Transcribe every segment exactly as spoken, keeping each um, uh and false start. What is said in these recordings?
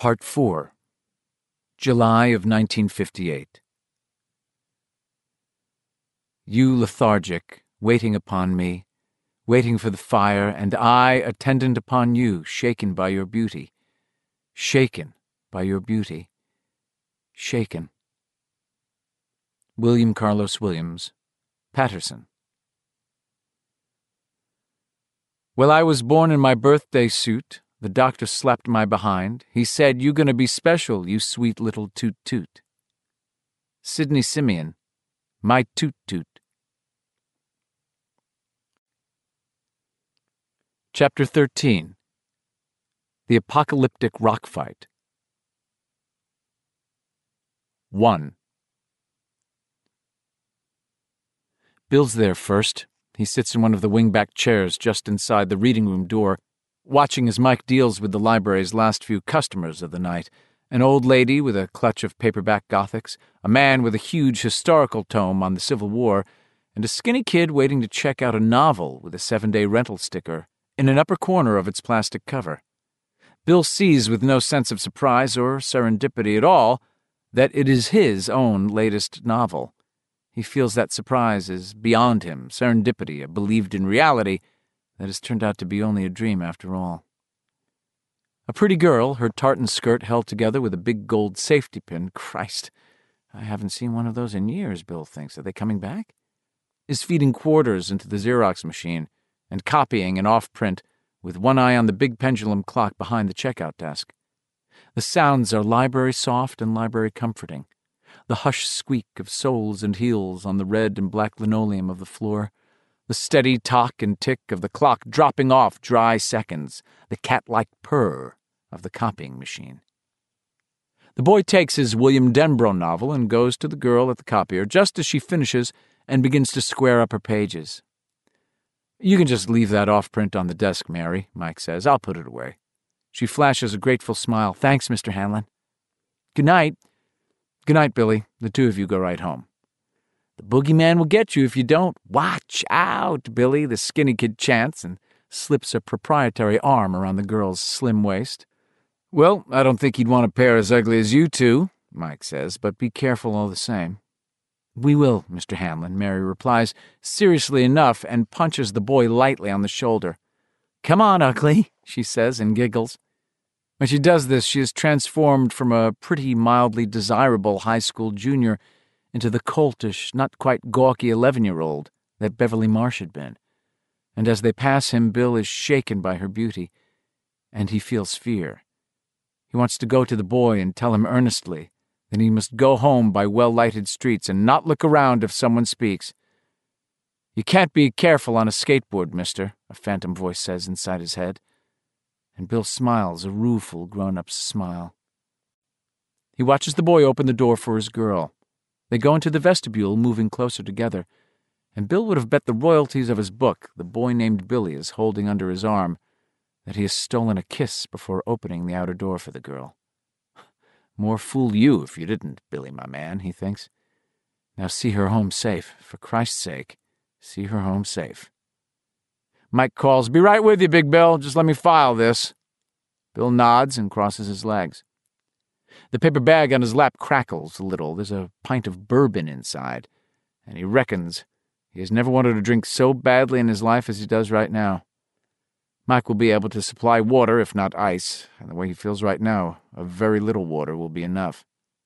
Part four. July of nineteen fifty-eight. You lethargic, waiting upon me, waiting for the fire, and I attendant upon you, shaken by your beauty, shaken by your beauty, shaken. William Carlos Williams, Patterson. Well, I was born in my birthday suit. The doctor slapped my behind. He said, "You gonna be special, you sweet little toot-toot." Sidney Simeon, My Toot-Toot. Chapter thirteen. The Apocalyptic Rock Fight. one. Bill's there first. He sits in one of the wing-back chairs just inside the reading room door, watching as Mike deals with the library's last few customers of the night, an old lady with a clutch of paperback Gothics, a man with a huge historical tome on the Civil War, and a skinny kid waiting to check out a novel with a seven-day rental sticker in an upper corner of its plastic cover. Bill sees with no sense of surprise or serendipity at all that it is his own latest novel. He feels that surprise is beyond him, serendipity, a believed-in reality that has turned out to be only a dream after all. A pretty girl, her tartan skirt held together with a big gold safety pin. Christ, I haven't seen one of those in years, Bill thinks. Are they coming back? Is feeding quarters into the Xerox machine and copying an off-print with one eye on the big pendulum clock behind the checkout desk. The sounds are library soft and library comforting. The hushed squeak of soles and heels on the red and black linoleum of the floor. The steady tock and tick of the clock dropping off dry seconds, the cat-like purr of the copying machine. The boy takes his William Denbrough novel and goes to the girl at the copier just as she finishes and begins to square up her pages. "You can just leave that off-print on the desk, Mary," Mike says. "I'll put it away." She flashes a grateful smile. "Thanks, Mister Hanlon." "Good night." "Good night, Billy. The two of you go right home." "The boogeyman will get you if you don't. Watch out, Billy," the skinny kid chants and slips a proprietary arm around the girl's slim waist. "Well, I don't think he'd want a pair as ugly as you two," Mike says, "but be careful all the same." "We will, Mister Hanlon," Mary replies, seriously enough, and punches the boy lightly on the shoulder. "Come on, ugly," she says and giggles. When she does this, she is transformed from a pretty mildly desirable high school junior into the coltish, not quite gawky eleven-year-old that Beverly Marsh had been. And as they pass him, Bill is shaken by her beauty, and he feels fear. He wants to go to the boy and tell him earnestly that he must go home by well-lighted streets and not look around if someone speaks. "You can't be careful on a skateboard, mister," a phantom voice says inside his head. And Bill smiles, a rueful grown-up's smile. He watches the boy open the door for his girl. They go into the vestibule, moving closer together, and Bill would have bet the royalties of his book the boy named Billy is holding under his arm that he has stolen a kiss before opening the outer door for the girl. "More fool you if you didn't, Billy, my man," he thinks. "Now see her home safe. For Christ's sake, see her home safe." Mike calls, "Be right with you, Big Bill. Just let me file this." Bill nods and crosses his legs. The paper bag on his lap crackles a little. There's a pint of bourbon inside, and he reckons he has never wanted to drink so badly in his life as he does right now. Mike will be able to supply water, if not ice, and the way he feels right now, a very little water will be enough.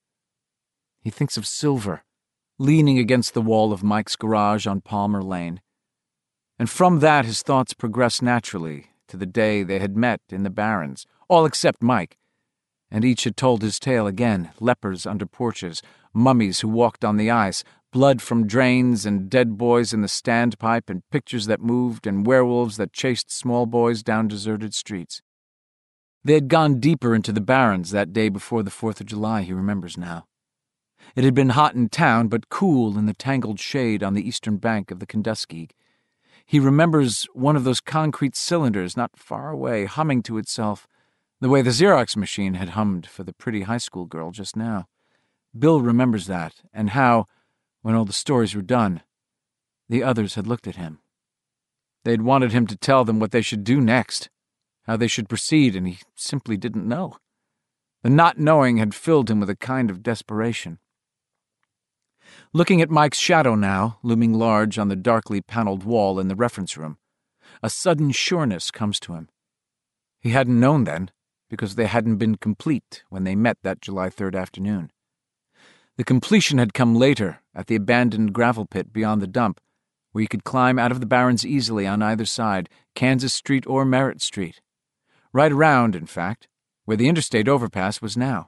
He thinks of Silver, leaning against the wall of Mike's garage on Palmer Lane. And from that his thoughts progress naturally to the day they had met in the Barrens, all except Mike, and each had told his tale again, lepers under porches, mummies who walked on the ice, blood from drains and dead boys in the standpipe and pictures that moved and werewolves that chased small boys down deserted streets. They had gone deeper into the Barrens that day before the Fourth of July, he remembers now. It had been hot in town, but cool in the tangled shade on the eastern bank of the Kenduskeag. He remembers one of those concrete cylinders not far away humming to itself, the way the Xerox machine had hummed for the pretty high school girl just now. Bill remembers that, and how, when all the stories were done, the others had looked at him. They had wanted him to tell them what they should do next, how they should proceed, and he simply didn't know. The not knowing had filled him with a kind of desperation. Looking at Mike's shadow now, looming large on the darkly paneled wall in the reference room, a sudden sureness comes to him. He hadn't known then, because they hadn't been complete when they met that July third afternoon. The completion had come later, at the abandoned gravel pit beyond the dump, where you could climb out of the barrens easily on either side, Kansas Street or Merritt Street. Right around, in fact, where the interstate overpass was now.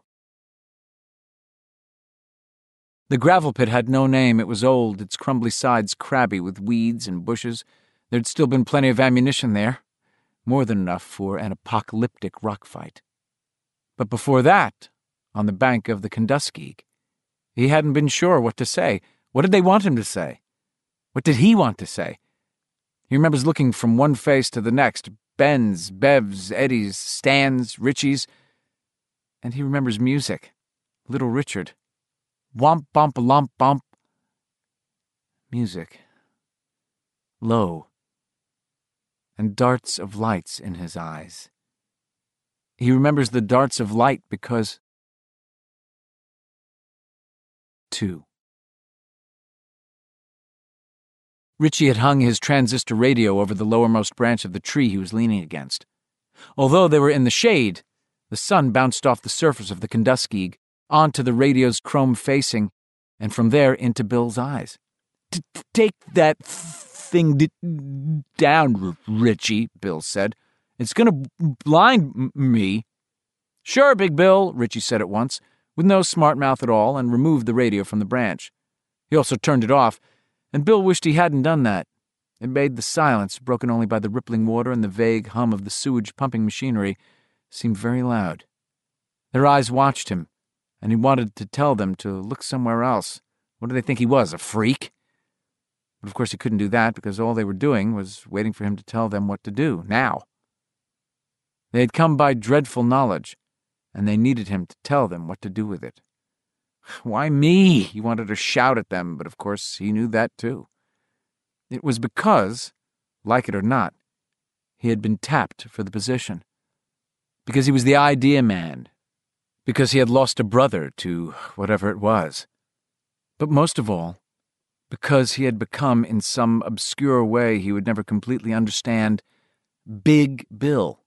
The gravel pit had no name. It was old, its crumbly sides crabby with weeds and bushes. There'd still been plenty of ammunition there, more than enough for an apocalyptic rock fight. But before that, on the bank of the Kenduskeag, he hadn't been sure what to say. What did they want him to say? What did he want to say? He remembers looking from one face to the next, Ben's, Bev's, Eddie's, Stan's, Richie's, and he remembers music. Little Richard. Womp bump lump bump. Music. Low. And darts of lights in his eyes. He remembers the darts of light because... Two. Richie had hung his transistor radio over the lowermost branch of the tree he was leaning against. Although they were in the shade, the sun bounced off the surface of the Kenduskeag, onto the radio's chrome facing, and from there into Bill's eyes. "Take that thing down, Richie," Bill said. "It's going to blind me." "Sure, Big Bill," Richie said at once, with no smart mouth at all, and removed the radio from the branch. He also turned it off, and Bill wished he hadn't done that. It made the silence, broken only by the rippling water and the vague hum of the sewage pumping machinery, seem very loud. Their eyes watched him, and he wanted to tell them to look somewhere else. What did they think he was, a freak? But of course he couldn't do that, because all they were doing was waiting for him to tell them what to do, now. They had come by dreadful knowledge, and they needed him to tell them what to do with it. Why me? He wanted to shout at them, but of course he knew that too. It was because, like it or not, he had been tapped for the position. Because he was the idea man. Because he had lost a brother to whatever it was. But most of all, because he had become, in some obscure way he would never completely understand, Big Bill.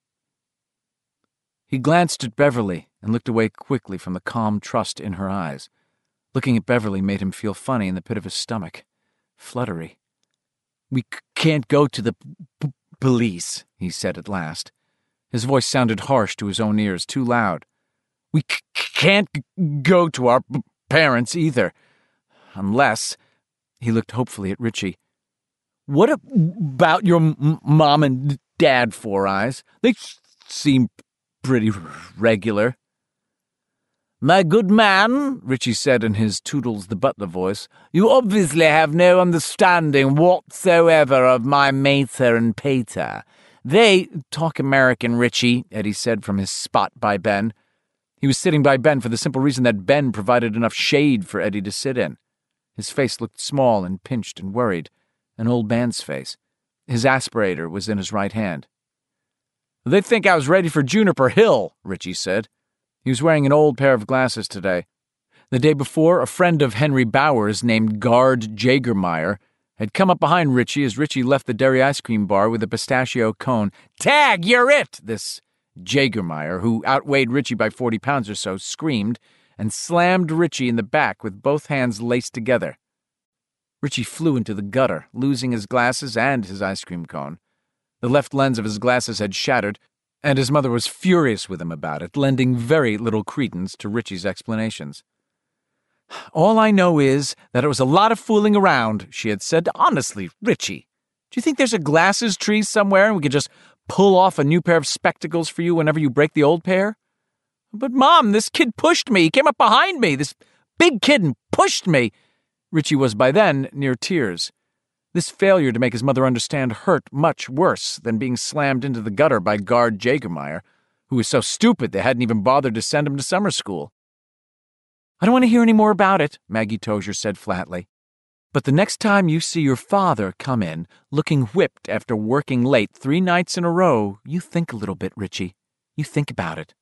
He glanced at Beverly and looked away quickly from the calm trust in her eyes. Looking at Beverly made him feel funny in the pit of his stomach. Fluttery. "We c- can't go to the p- police," he said at last. His voice sounded harsh to his own ears, too loud. "We c- can't g- go to our p- parents either. Unless..." He looked hopefully at Richie. "What about your m- mom and dad, Four Eyes? They seem pretty r- regular." "My good man," Richie said in his Toodles the butler voice, "you obviously have no understanding whatsoever of my mater and pater. They talk American, Richie," Eddie said from his spot by Ben. He was sitting by Ben for the simple reason that Ben provided enough shade for Eddie to sit in. His face looked small and pinched and worried, an old man's face. His aspirator was in his right hand. "They think I was ready for Juniper Hill," Richie said. He was wearing an old pair of glasses today. The day before, a friend of Henry Bowers named Guard Jagermeyer had come up behind Richie as Richie left the dairy ice cream bar with a pistachio cone. "Tag, you're it!" This Jagermeyer, who outweighed Richie by forty pounds or so, screamed and slammed Richie in the back with both hands laced together. Richie flew into the gutter, losing his glasses and his ice cream cone. The left lens of his glasses had shattered, and his mother was furious with him about it, lending very little credence to Richie's explanations. "All I know is that it was a lot of fooling around," she had said. "Honestly, Richie, do you think there's a glasses tree somewhere and we could just pull off a new pair of spectacles for you whenever you break the old pair?" "But, Mom, this kid pushed me. He came up behind me, this big kid, and pushed me." Richie was by then near tears. This failure to make his mother understand hurt much worse than being slammed into the gutter by Guard Jagermeyer, who was so stupid they hadn't even bothered to send him to summer school. "I don't want to hear any more about it," Maggie Tozier said flatly. "But the next time you see your father come in, looking whipped after working late three nights in a row, you think a little bit, Richie. You think about it.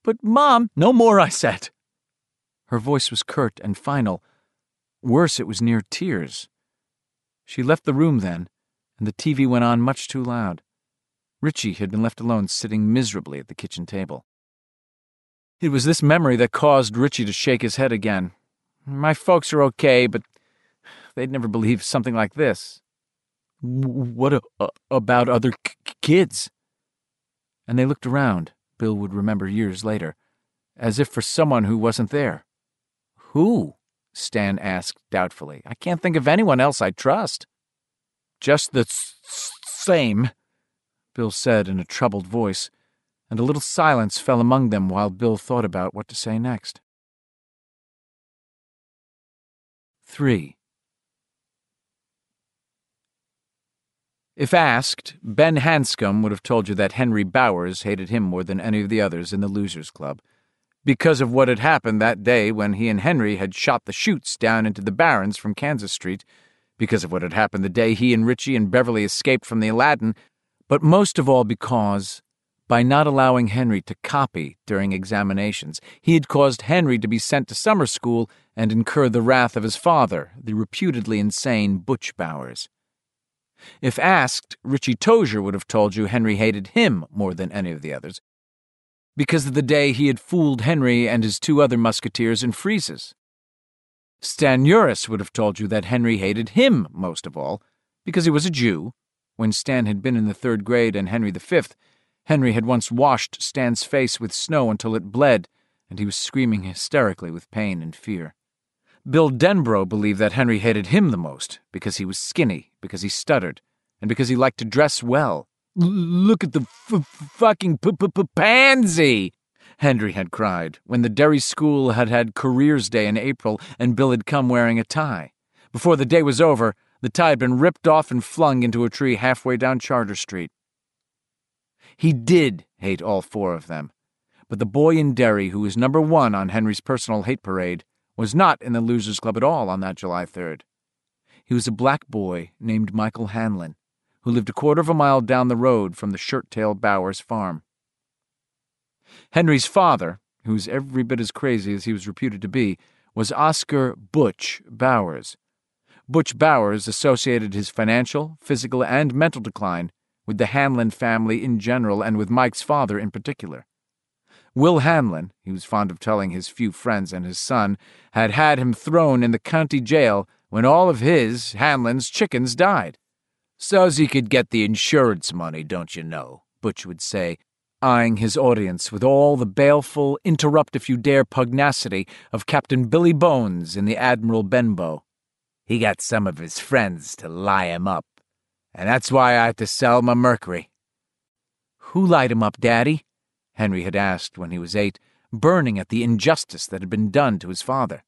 But, Mom, no more, I said. Her voice was curt and final. Worse, it was near tears. She left the room then, and the T V went on much too loud. Richie had been left alone sitting miserably at the kitchen table. It was this memory that caused Richie to shake his head again. My folks are okay, but they'd never believe something like this. What a, a, about other k- kids? And they looked around, Bill would remember years later, as if for someone who wasn't there. Who? Stan asked doubtfully. I can't think of anyone else I trust. Just the s- same, Bill said in a troubled voice, and a little silence fell among them while Bill thought about what to say next. Three. If asked, Ben Hanscom would have told you that Henry Bowers hated him more than any of the others in the Losers Club, because of what had happened that day when he and Henry had shot the chutes down into the Barrens from Kansas Street, because of what had happened the day he and Richie and Beverly escaped from the Aladdin, but most of all because, by not allowing Henry to copy during examinations, he had caused Henry to be sent to summer school and incur the wrath of his father, the reputedly insane Butch Bowers. If asked, Richie Tozier would have told you Henry hated him more than any of the others, because of the day he had fooled Henry and his two other musketeers in freezes. Stan Uris would have told you that Henry hated him most of all, because he was a Jew. When Stan had been in the third grade and Henry the fifth, Henry had once washed Stan's face with snow until it bled, and he was screaming hysterically with pain and fear. Bill Denbrough believed that Henry hated him the most, because he was skinny, because he stuttered, and because he liked to dress well. Look at the f- fucking p-p-p-pansy, Henry had cried, when the Derry School had had Careers Day in April and Bill had come wearing a tie. Before the day was over, the tie had been ripped off and flung into a tree halfway down Charter Street. He did hate all four of them, but the boy in Derry who was number one on Henry's personal hate parade was not in the Losers Club at all on that July third. He was a black boy named Michael Hanlon, who lived a quarter of a mile down the road from the Shirt-Tail Bowers farm. Henry's father, who was every bit as crazy as he was reputed to be, was Oscar Butch Bowers. Butch Bowers associated his financial, physical, and mental decline with the Hanlon family in general and with Mike's father in particular. Will Hanlon, he was fond of telling his few friends and his son, had had him thrown in the county jail when all of his, Hanlon's, chickens died. "So's he could get the insurance money, don't you know," Butch would say, eyeing his audience with all the baleful, interrupt-if-you-dare pugnacity of Captain Billy Bones in the Admiral Benbow. "He got some of his friends to lie him up, and that's why I had to sell my Mercury." "Who lied him up, Daddy?" Henry had asked when he was eight, burning at the injustice that had been done to his father.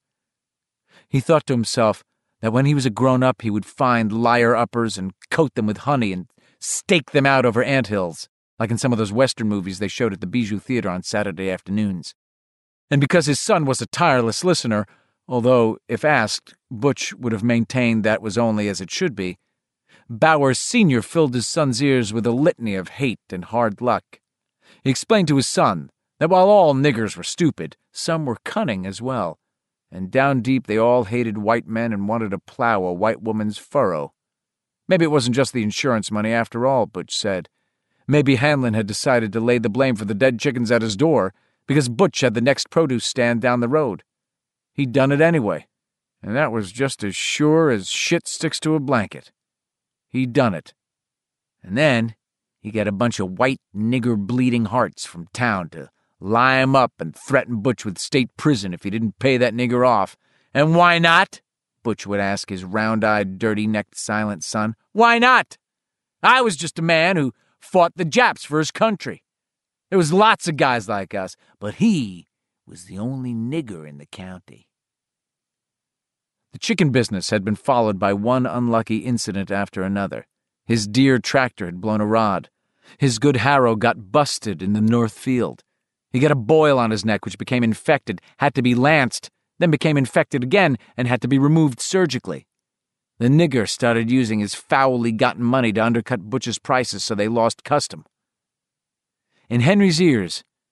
He thought to himself that when he was a grown-up he would find liar-uppers and coat them with honey and stake them out over anthills, like in some of those Western movies they showed at the Bijou Theater on Saturday afternoons. And because his son was a tireless listener, although, if asked, Butch would have maintained that was only as it should be, Bowers Senior filled his son's ears with a litany of hate and hard luck. He explained to his son that while all niggers were stupid, some were cunning as well, and down deep they all hated white men and wanted to plow a white woman's furrow. Maybe it wasn't just the insurance money after all, Butch said. Maybe Hanlon had decided to lay the blame for the dead chickens at his door because Butch had the next produce stand down the road. He'd done it anyway, and that was just as sure as shit sticks to a blanket. He'd done it. And then he got a bunch of white nigger bleeding hearts from town to lie him up and threaten Butch with state prison if he didn't pay that nigger off. And why not? Butch would ask his round-eyed, dirty-necked, silent son. Why not? I was just a man who fought the Japs for his country. There was lots of guys like us, but he was the only nigger in the county. The chicken business had been followed by one unlucky incident after another. His Deere tractor had blown a rod. His good harrow got busted in the north field. He got a boil on his neck which became infected, had to be lanced, then became infected again and had to be removed surgically. The nigger started using his foully gotten money to undercut Butch's prices so they lost custom. In Henry's ears,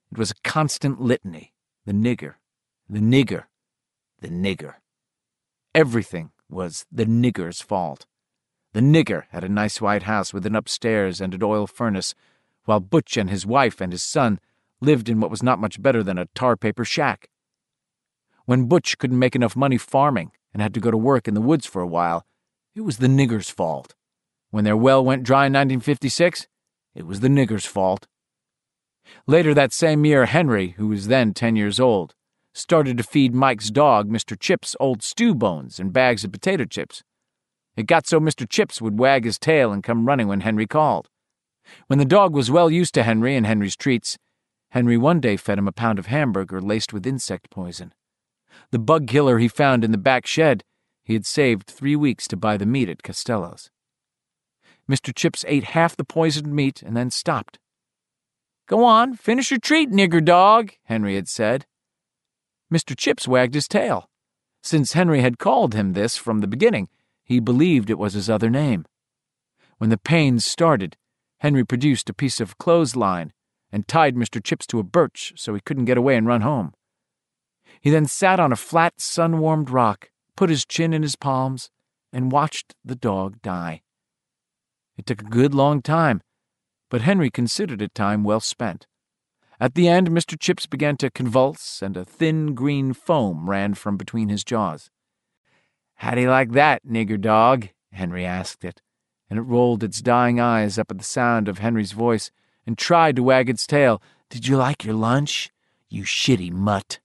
It was a constant litany. The nigger, the nigger, the nigger. Everything was the nigger's fault. The nigger had a nice white house with an upstairs and an oil furnace, while Butch and his wife and his son lived in what was not much better than a tar-paper shack. When Butch couldn't make enough money farming and had to go to work in the woods for a while, it was the nigger's fault. When their well went dry in nineteen fifty-six, it was the nigger's fault. Later that same year, Henry, who was then ten years old, started to feed Mike's dog, Mister Chips, old stew bones and bags of potato chips. It got so Mister Chips would wag his tail and come running when Henry called. When the dog was well used to Henry and Henry's treats, Henry one day fed him a pound of hamburger laced with insect poison. The bug killer he found in the back shed, he had saved three weeks to buy the meat at Costello's. Mister Chips ate half the poisoned meat and then stopped. "Go on, finish your treat, nigger dog," Henry had said. Mister Chips wagged his tail. Since Henry had called him this from the beginning, he believed it was his other name. When the pains started, Henry produced a piece of clothesline and tied Mister Chips to a birch so he couldn't get away and run home. He then sat on a flat, sun-warmed rock, put his chin in his palms, and watched the dog die. It took a good long time, but Henry considered it time well spent. At the end, Mister Chips began to convulse, and a thin green foam ran from between his jaws. "How do you like that, nigger dog?" Henry asked it, and it rolled its dying eyes up at the sound of Henry's voice and tried to wag its tail. "Did you like your lunch, you shitty mutt?"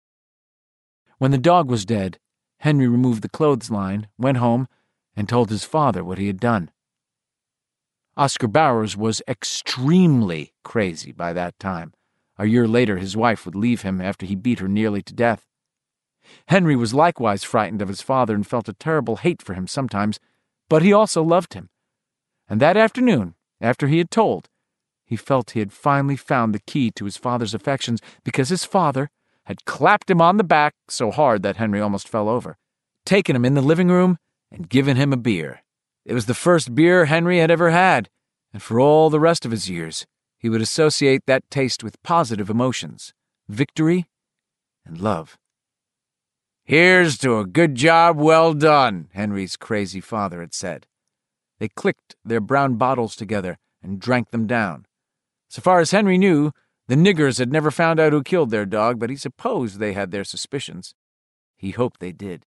When the dog was dead, Henry removed the clothesline, went home, and told his father what he had done. Oscar Bowers was extremely crazy by that time. A year later, his wife would leave him after he beat her nearly to death. Henry was likewise frightened of his father and felt a terrible hate for him sometimes, but he also loved him. And that afternoon, after he had told, he felt he had finally found the key to his father's affections because his father had clapped him on the back so hard that Henry almost fell over, taken him in the living room, and given him a beer. It was the first beer Henry had ever had, and for all the rest of his years, he would associate that taste with positive emotions, victory, and love. "Here's to a good job well done," Henry's crazy father had said. They clicked their brown bottles together and drank them down. So far as Henry knew, the niggers had never found out who killed their dog, but he supposed they had their suspicions. He hoped they did.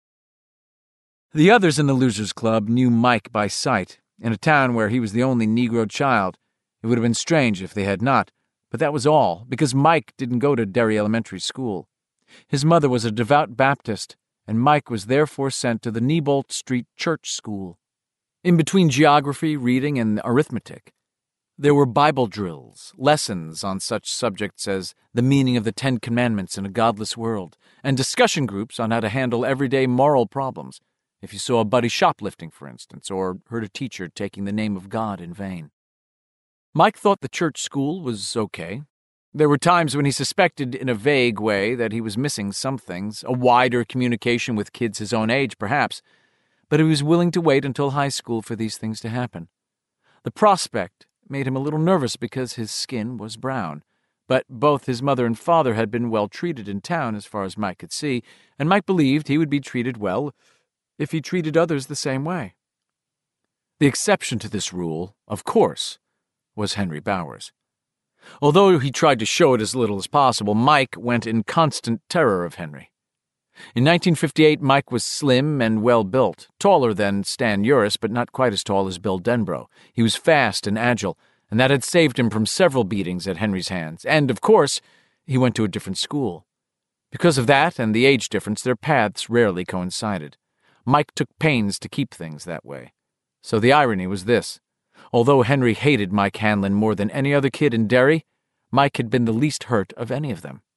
The others in the Losers Club knew Mike by sight. In a town where he was the only Negro child, it would have been strange if they had not, but that was all, because Mike didn't go to Derry Elementary School. His mother was a devout Baptist, and Mike was therefore sent to the Neibolt Street Church School. In between geography, reading, and arithmetic, there were Bible drills, lessons on such subjects as the meaning of the Ten Commandments in a godless world, and discussion groups on how to handle everyday moral problems, if you saw a buddy shoplifting, for instance, or heard a teacher taking the name of God in vain. Mike thought the church school was okay. There were times when he suspected in a vague way that he was missing some things, a wider communication with kids his own age, perhaps, but he was willing to wait until high school for these things to happen. The prospect made him a little nervous because his skin was brown, but both his mother and father had been well treated in town as far as Mike could see, and Mike believed he would be treated well if he treated others the same way. The exception to this rule, of course, was Henry Bowers. Although he tried to show it as little as possible, Mike went in constant terror of Henry. In nineteen fifty-eight, Mike was slim and well-built, taller than Stan Uris, but not quite as tall as Bill Denbrough. He was fast and agile, and that had saved him from several beatings at Henry's hands, and, of course, he went to a different school. Because of that and the age difference, their paths rarely coincided. Mike took pains to keep things that way. So the irony was this. Although Henry hated Mike Hanlon more than any other kid in Derry, Mike had been the least hurt of any of them.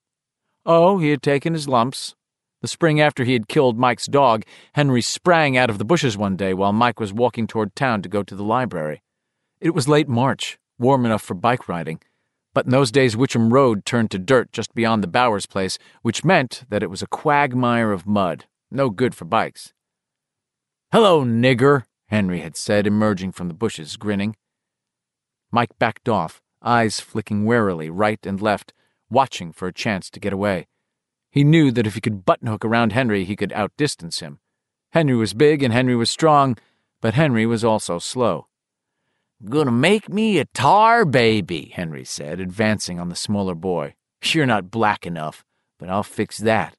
Oh, he had taken his lumps. The spring after he had killed Mike's dog, Henry sprang out of the bushes one day while Mike was walking toward town to go to the library. It was late March, warm enough for bike riding, but in those days Witcham Road turned to dirt just beyond the Bowers place, which meant that it was a quagmire of mud, no good for bikes. "Hello, nigger," Henry had said, emerging from the bushes, grinning. Mike backed off, eyes flicking warily right and left, watching for a chance to get away. He knew that if he could button-hook around Henry, he could outdistance him. Henry was big and Henry was strong, but Henry was also slow. "Gonna make me a tar baby," Henry said, advancing on the smaller boy. "You're not black enough, but I'll fix that."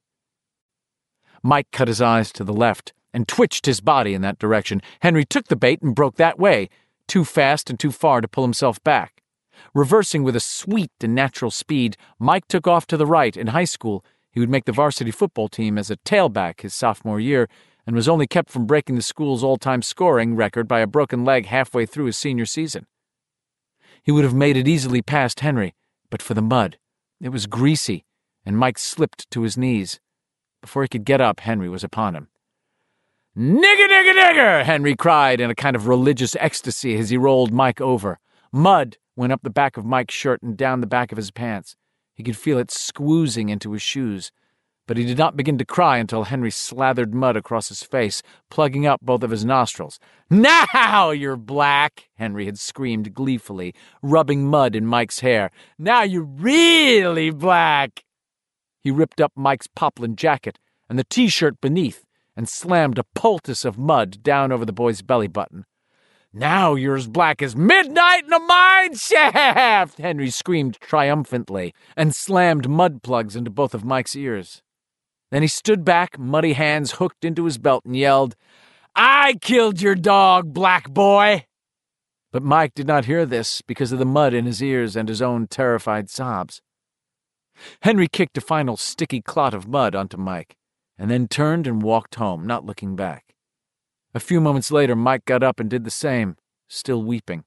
Mike cut his eyes to the left and twitched his body in that direction. Henry took the bait and broke that way, too fast and too far to pull himself back. Reversing with a sweet and natural speed, Mike took off to the right. In high school, he would make the varsity football team as a tailback his sophomore year, and was only kept from breaking the school's all-time scoring record by a broken leg halfway through his senior season. He would have made it easily past Henry, but for the mud. It was greasy, and Mike slipped to his knees. Before he could get up, Henry was upon him. "Nigger, nigger, nigger!" Henry cried in a kind of religious ecstasy as he rolled Mike over. Mud went up the back of Mike's shirt and down the back of his pants. He could feel it squoozing into his shoes. But he did not begin to cry until Henry slathered mud across his face, plugging up both of his nostrils. "Now you're black!" Henry had screamed gleefully, rubbing mud in Mike's hair. "Now you're really black!" He ripped up Mike's poplin jacket and the T-shirt beneath and slammed a poultice of mud down over the boy's belly button. "Now you're as black as midnight in a mine shaft!" Henry screamed triumphantly and slammed mud plugs into both of Mike's ears. Then he stood back, muddy hands hooked into his belt, and yelled, "I killed your dog, black boy!" But Mike did not hear this because of the mud in his ears and his own terrified sobs. Henry kicked a final sticky clot of mud onto Mike, and then turned and walked home, not looking back. A few moments later, Mike got up and did the same, still weeping.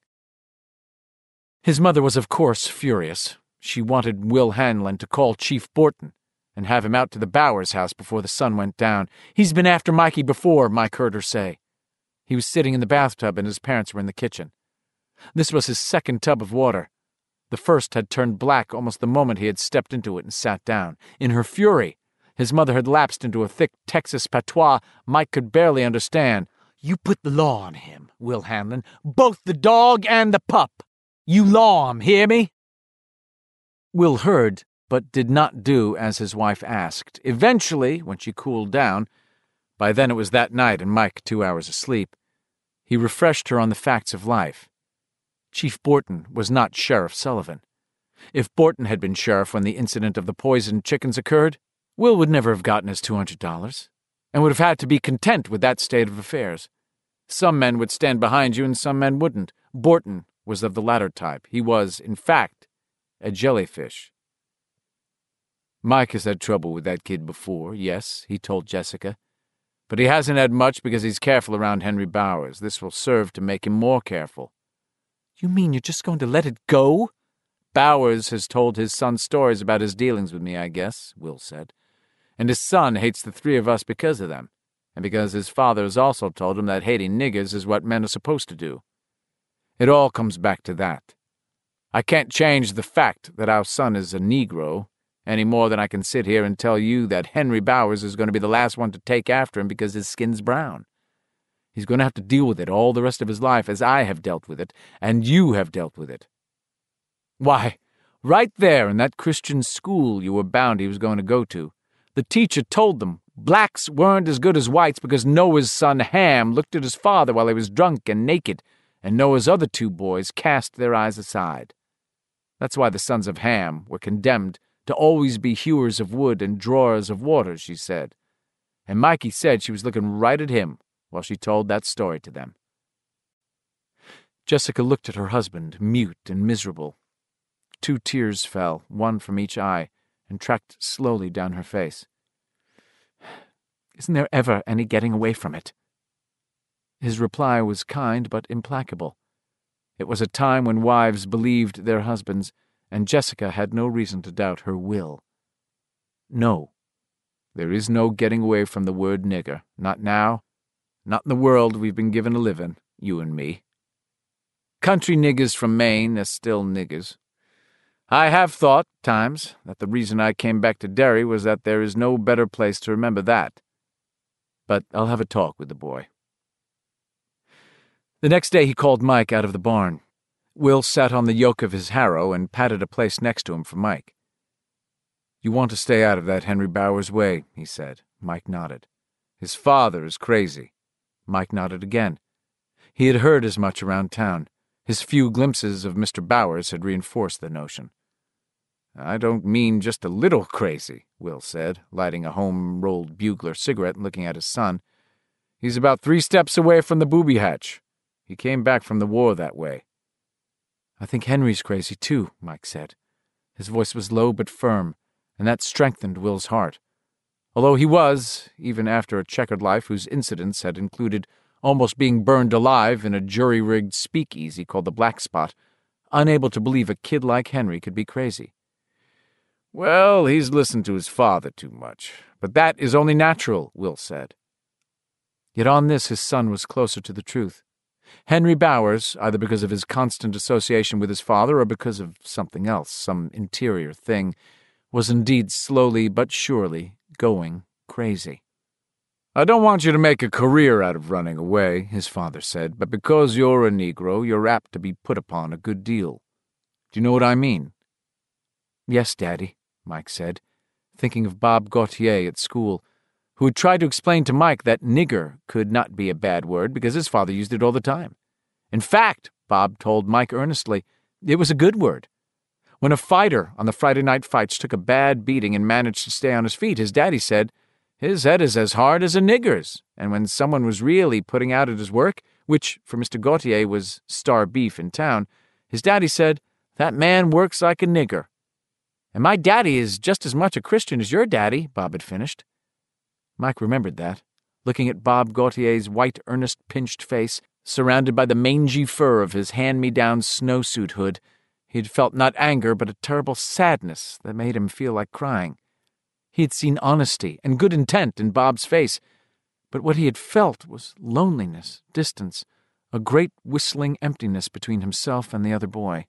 His mother was, of course, furious. She wanted Will Hanlon to call Chief Borton and have him out to the Bowers house before the sun went down. "He's been after Mikey before," Mike heard her say. He was sitting in the bathtub and his parents were in the kitchen. This was his second tub of water. The first had turned black almost the moment he had stepped into it and sat down. In her fury, his mother had lapsed into a thick Texas patois Mike could barely understand. "You put the law on him, Will Hanlon, both the dog and the pup. You law him, hear me?" Will heard, but did not do as his wife asked. Eventually, when she cooled down, by then it was that night and Mike two hours asleep, he refreshed her on the facts of life. Chief Borton was not Sheriff Sullivan. If Borton had been sheriff when the incident of the poisoned chickens occurred, Will would never have gotten his two hundred dollars, and would have had to be content with that state of affairs. Some men would stand behind you and some men wouldn't. Borton was of the latter type. He was, in fact, a jellyfish. "Mike has had trouble with that kid before, yes," he told Jessica. "But he hasn't had much because he's careful around Henry Bowers. This will serve to make him more careful." "You mean you're just going to let it go?" "Bowers has told his son stories about his dealings with me, I guess," Will said. "And his son hates the three of us because of them, and because his father has also told him that hating niggers is what men are supposed to do. It all comes back to that. I can't change the fact that our son is a Negro, any more than I can sit here and tell you that Henry Bowers is going to be the last one to take after him because his skin's brown. He's going to have to deal with it all the rest of his life as I have dealt with it, and you have dealt with it. Why, right there in that Christian school you were bound he was going to go to, the teacher told them blacks weren't as good as whites because Noah's son Ham looked at his father while he was drunk and naked, and Noah's other two boys cast their eyes aside. That's why the sons of Ham were condemned to always be hewers of wood and drawers of water, she said. And Mikey said she was looking right at him while she told that story to them." Jessica looked at her husband, mute and miserable. Two tears fell, one from each eye, and tracked slowly down her face. "Isn't there ever any getting away from it?" His reply was kind but implacable. It was a time when wives believed their husbands, and Jessica had no reason to doubt her will. "No, there is no getting away from the word nigger, not now, not in the world we've been given to live in, you and me. Country niggers from Maine are still niggers. I have thought, times, that the reason I came back to Derry was that there is no better place to remember that. But I'll have a talk with the boy." The next day he called Mike out of the barn. Will sat on the yoke of his harrow and patted a place next to him for Mike. You want to stay out of that Henry Bowers way, he said. Mike nodded. His father is crazy. Mike nodded again. He had heard as much around town. His few glimpses of Mister Bowers had reinforced the notion. I don't mean just a little crazy, Will said, lighting a home-rolled bugler cigarette and looking at his son. He's about three steps away from the booby hatch. He came back from the war that way. I think Henry's crazy, too, Mike said. His voice was low but firm, and that strengthened Will's heart. Although he was, even after a checkered life whose incidents had included almost being burned alive in a jury-rigged speakeasy called the Black Spot, unable to believe a kid like Henry could be crazy. Well, he's listened to his father too much, but that is only natural, Will said. Yet on this his son was closer to the truth. Henry Bowers, either because of his constant association with his father or because of something else, some interior thing, was indeed slowly but surely going crazy. I don't want you to make a career out of running away, his father said, but because you're a Negro, you're apt to be put upon a good deal. Do you know what I mean? Yes, Daddy, Mike said, thinking of Bob Gautier at school, who had tried to explain to Mike that nigger could not be a bad word because his father used it all the time. In fact, Bob told Mike earnestly, it was a good word. When a fighter on the Friday night fights took a bad beating and managed to stay on his feet, his daddy said, his head is as hard as a nigger's, and when someone was really putting out at his work, which for Mister Gautier was star beef in town, his daddy said, that man works like a nigger. And my daddy is just as much a Christian as your daddy, Bob had finished. Mike remembered that, looking at Bob Gautier's white, earnest, pinched face, surrounded by the mangy fur of his hand-me-down snowsuit hood. He had felt not anger, but a terrible sadness that made him feel like crying. He had seen honesty and good intent in Bob's face, but what he had felt was loneliness, distance, a great whistling emptiness between himself and the other boy.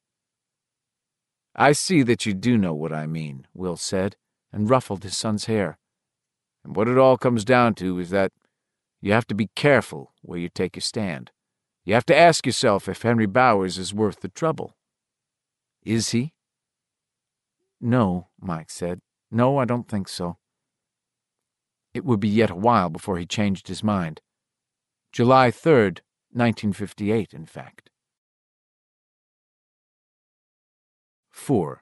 I see that you do know what I mean, Will said, and ruffled his son's hair. And what it all comes down to is that you have to be careful where you take your stand. You have to ask yourself if Henry Bowers is worth the trouble. Is he? No, Mike said. No, I don't think so. It would be yet a while before he changed his mind. July third, nineteen fifty-eight, in fact. Four.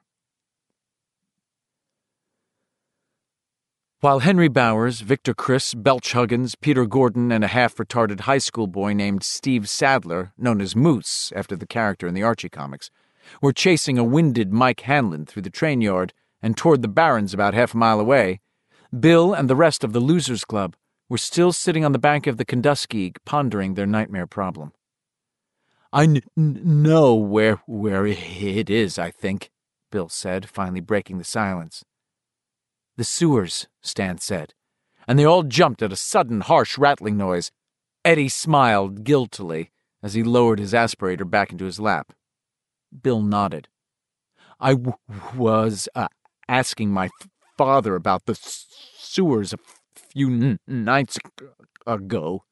While Henry Bowers, Victor Criss, Belch Huggins, Peter Gordon, and a half-retarded high school boy named Steve Sadler, known as Moose after the character in the Archie comics, were chasing a winded Mike Hanlon through the train yard and toward the Barrens about half a mile away, Bill and the rest of the Losers Club were still sitting on the bank of the Kenduskeag pondering their nightmare problem. I n- know where, where it is, I think, Bill said, finally breaking the silence. The sewers, Stan said, and they all jumped at a sudden harsh rattling noise. Eddie smiled guiltily as he lowered his aspirator back into his lap. Bill nodded. I w- was uh, asking my f- father about the s- sewers a f- few n- nights ago.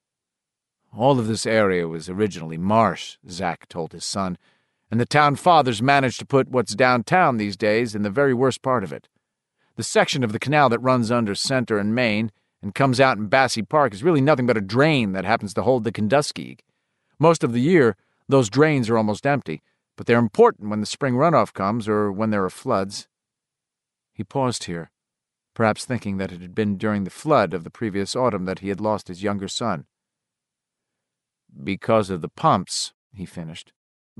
All of this area was originally marsh, Zach told his son, and the town fathers managed to put what's downtown these days in the very worst part of it. The section of the canal that runs under Center and Main and comes out in Bassey Park is really nothing but a drain that happens to hold the Kenduskeag. Most of the year, those drains are almost empty, but they're important when the spring runoff comes or when there are floods. He paused here, perhaps thinking that it had been during the flood of the previous autumn that he had lost his younger son. Because of the pumps, he finished.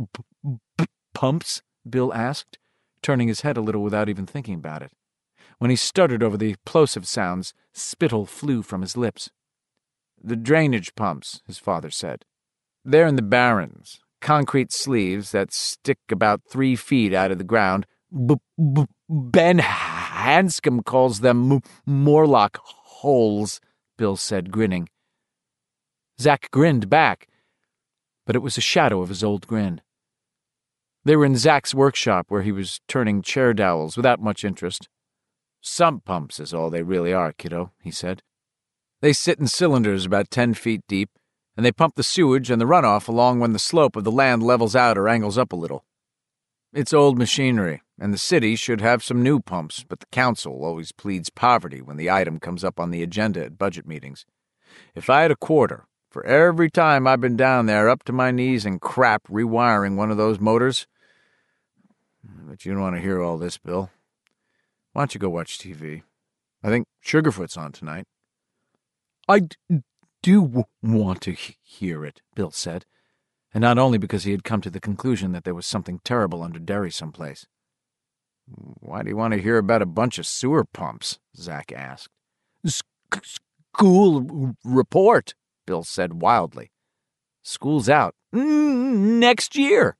Pumps? Bill asked, turning his head a little without even thinking about it. When he stuttered over the plosive sounds, spittle flew from his lips. The drainage pumps, his father said. They're in the Barrens, concrete sleeves that stick about three feet out of the ground. B- B- Ben Hanscom calls them M- Morlock holes, Bill said, grinning. Zach grinned back, but it was a shadow of his old grin. They were in Zach's workshop where he was turning chair dowels without much interest. Sump pumps is all they really are, kiddo, he said. They sit in cylinders about ten feet deep, and they pump the sewage and the runoff along when the slope of the land levels out or angles up a little. It's old machinery, and the city should have some new pumps, but the council always pleads poverty when the item comes up on the agenda at budget meetings. If I had a quarter for every time I've been down there up to my knees in crap rewiring one of those motors... But you don't want to hear all this, Bill. Why don't you go watch T V? I think Sugarfoot's on tonight. I d- do w- want to he- hear it, Bill said, and not only because he had come to the conclusion that there was something terrible under Derry someplace. Why do you want to hear about a bunch of sewer pumps? Zack asked. School report, Bill said wildly. School's out. Next year.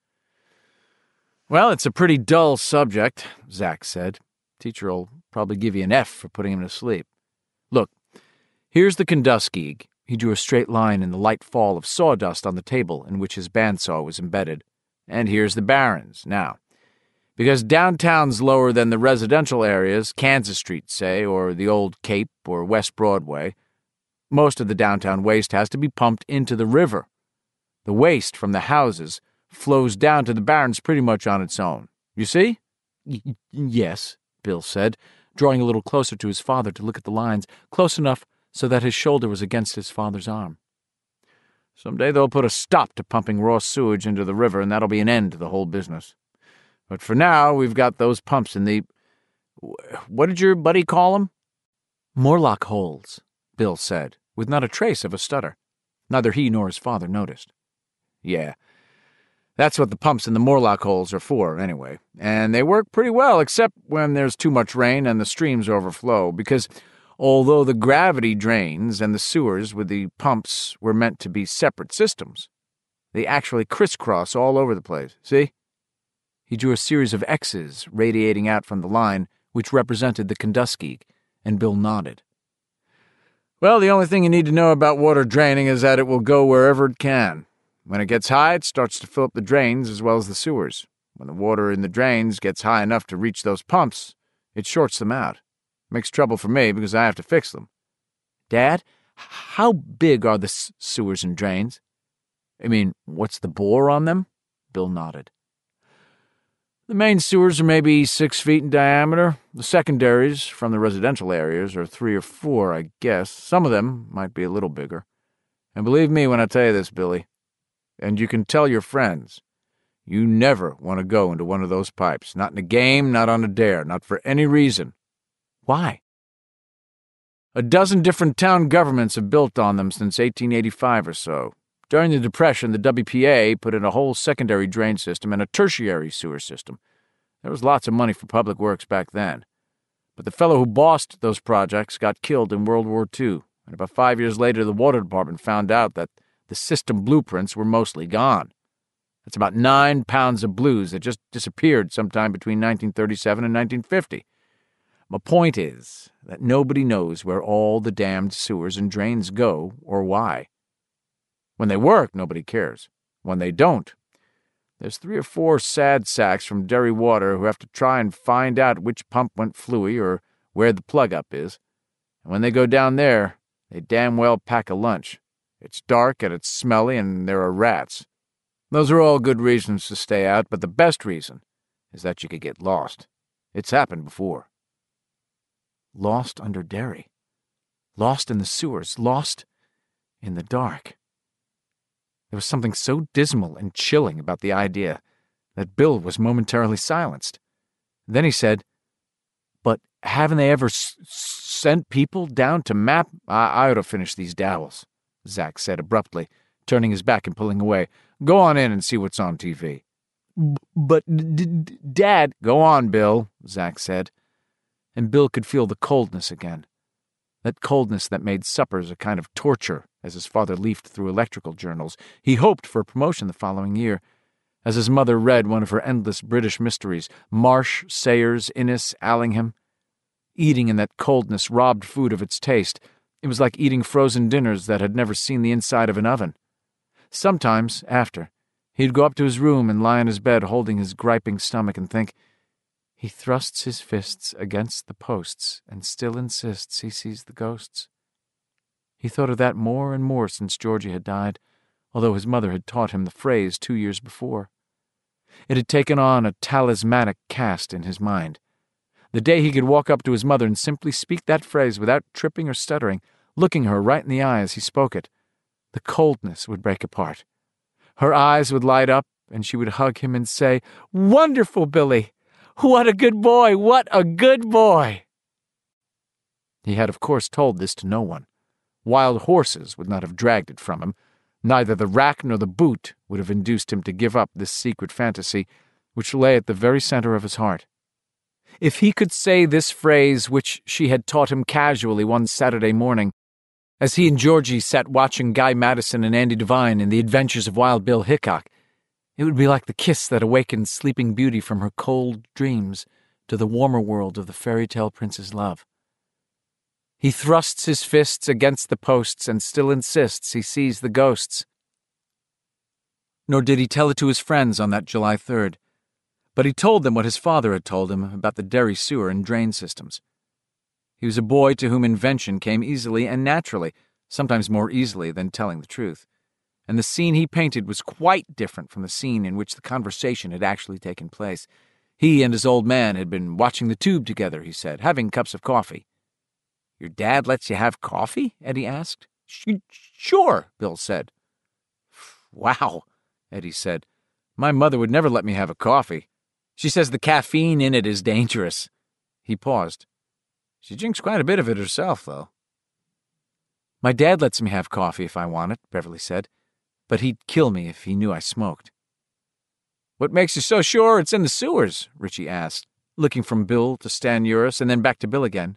Well, it's a pretty dull subject, Zack said. Teacher'll probably give you an F for putting him to sleep. Look, here's the Kunduskig. He drew a straight line in the light fall of sawdust on the table in which his bandsaw was embedded. And here's the Barrens. Now, because downtown's lower than the residential areas, Kansas Street, say, or the Old Cape or West Broadway, most of the downtown waste has to be pumped into the river. The waste from the houses flows down to the Barrens pretty much on its own. You see? Y- yes, Bill said, drawing a little closer to his father to look at the lines, close enough so that his shoulder was against his father's arm. Someday they'll put a stop to pumping raw sewage into the river, and that'll be an end to the whole business. But for now, we've got those pumps in the... What did your buddy call them? Morlock holes, Bill said, with not a trace of a stutter. Neither he nor his father noticed. Yeah, that's what the pumps in the Morlock holes are for, anyway. And they work pretty well, except when there's too much rain and the streams overflow, because although the gravity drains and the sewers with the pumps were meant to be separate systems, they actually crisscross all over the place. See? He drew a series of X's radiating out from the line, which represented the Kunduskig, and Bill nodded. Well, the only thing you need to know about water draining is that it will go wherever it can. When it gets high, it starts to fill up the drains as well as the sewers. When the water in the drains gets high enough to reach those pumps, it shorts them out. Makes trouble for me because I have to fix them. Dad, how big are the s- sewers and drains? I mean, what's the bore on them? Bill nodded. The main sewers are maybe six feet in diameter. The secondaries, from the residential areas, are three or four, I guess. Some of them might be a little bigger. And believe me when I tell you this, Billy, and you can tell your friends, you never want to go into one of those pipes. Not in a game, not on a dare, not for any reason. Why? A dozen different town governments have built on them since eighteen eighty-five or so. During the Depression, the W P A put in a whole secondary drain system and a tertiary sewer system. There was lots of money for public works back then. But the fellow who bossed those projects got killed in World War Two, and about five years later the Water Department found out that the system blueprints were mostly gone. That's about nine pounds of blues that just disappeared sometime between nineteen thirty-seven and nineteen fifty. My point is that nobody knows where all the damned sewers and drains go or why. When they work, nobody cares. When they don't, there's three or four sad sacks from Derry Water who have to try and find out which pump went fluey or where the plug-up is. And when they go down there, they damn well pack a lunch. It's dark and it's smelly and there are rats. Those are all good reasons to stay out, but the best reason is that you could get lost. It's happened before. Lost under Derry. Lost in the sewers. Lost in the dark. There was something so dismal and chilling about the idea that Bill was momentarily silenced. Then he said, But haven't they ever s- sent people down to map? I, I ought to finish these dowels, Zack said abruptly, turning his back and pulling away. Go on in and see what's on T V. But, d- d- Dad... Go on, Bill, Zack said. And Bill could feel the coldness again. That coldness that made suppers a kind of torture as his father leafed through electrical journals. He hoped for a promotion the following year. As his mother read one of her endless British mysteries, Marsh, Sayers, Innes, Allingham. Eating in that coldness robbed food of its taste. It was like eating frozen dinners that had never seen the inside of an oven. Sometimes, after, he'd go up to his room and lie on his bed holding his griping stomach and think, He thrusts his fists against the posts and still insists he sees the ghosts. He thought of that more and more since Georgie had died, although his mother had taught him the phrase two years before. It had taken on a talismanic cast in his mind. The day he could walk up to his mother and simply speak that phrase without tripping or stuttering, looking her right in the eye as he spoke it, the coldness would break apart. Her eyes would light up, and she would hug him and say, "Wonderful, Billy! What a good boy! What a good boy!" He had, of course, told this to no one. Wild horses would not have dragged it from him. Neither the rack nor the boot would have induced him to give up this secret fantasy, which lay at the very center of his heart. If he could say this phrase which she had taught him casually one Saturday morning, as he and Georgie sat watching Guy Madison and Andy Devine in The Adventures of Wild Bill Hickok, it would be like the kiss that awakened Sleeping Beauty from her cold dreams to the warmer world of the fairy tale prince's love. He thrusts his fists against the posts and still insists he sees the ghosts. Nor did he tell it to his friends on that July third, but he told them what his father had told him about the Derry sewer and drain systems. He was a boy to whom invention came easily and naturally, sometimes more easily than telling the truth, and the scene he painted was quite different from the scene in which the conversation had actually taken place. He and his old man had been watching the tube together, he said, having cups of coffee. "Your dad lets you have coffee?" Eddie asked. "Sure," Bill said. "Wow," Eddie said. "My mother would never let me have a coffee. She says the caffeine in it is dangerous." He paused. "She drinks quite a bit of it herself, though." "My dad lets me have coffee if I want it," Beverly said, "but he'd kill me if he knew I smoked." "What makes you so sure it's in the sewers?" Richie asked, looking from Bill to Stan Uris and then back to Bill again.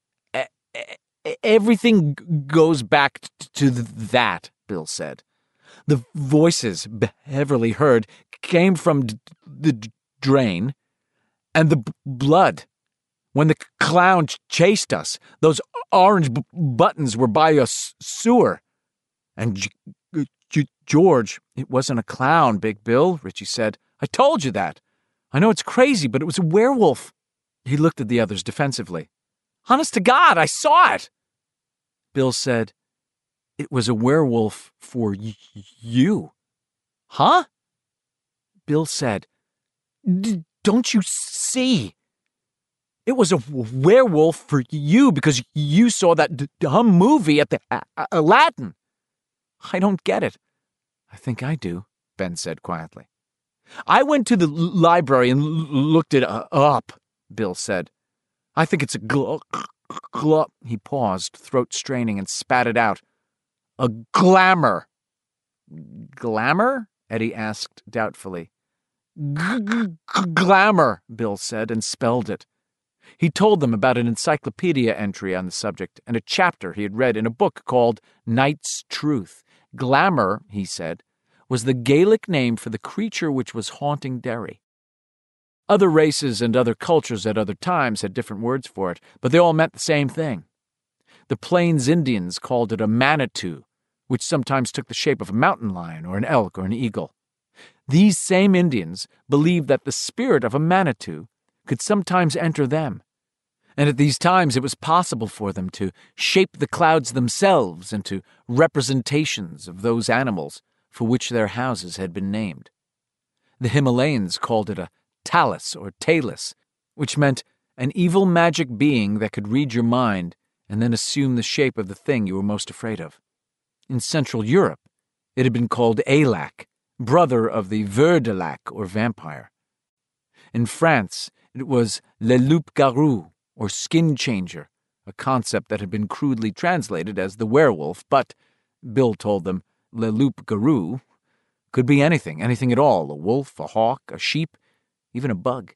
"Everything goes back to that," Bill said. "The voices Beverly heard came from the drain, and the blood. When the clown chased us, those orange buttons were by a sewer. And George, it wasn't a clown, Big Bill," Richie said. "I told you that. I know it's crazy, but it was a werewolf." He looked at the others defensively. "Honest to God, I saw it." Bill said, "It was a werewolf for y- you." "Huh?" Bill said, "Don't you see? It was a werewolf for you because you saw that d- dumb movie at the uh, Aladdin." "I don't get it." "I think I do," Ben said quietly. "I went to the library and l- looked it uh, up," Bill said. "I think it's a gl... gl..." He paused, throat straining, and spat it out. "A glamour." "Glamour?" Eddie asked doubtfully. "Glamour," Bill said, and spelled it. He told them about an encyclopedia entry on the subject and a chapter he had read in a book called Night's Truth. Glamour, he said, was the Gaelic name for the creature which was haunting Derry. Other races and other cultures at other times had different words for it, but they all meant the same thing. The Plains Indians called it a Manitou, which sometimes took the shape of a mountain lion or an elk or an eagle. These same Indians believed that the spirit of a Manitou could sometimes enter them, and at these times it was possible for them to shape the clouds themselves into representations of those animals for which their houses had been named. The Himalayans called it a talus or talus, which meant an evil magic being that could read your mind and then assume the shape of the thing you were most afraid of. In Central Europe, it had been called Elak, brother of the Ver-de-Lac or vampire. In France, it was le loup-garou or skin changer, a concept that had been crudely translated as the werewolf, but, Bill told them, le loup-garou could be anything, anything at all, a wolf, a hawk, a sheep, even a bug.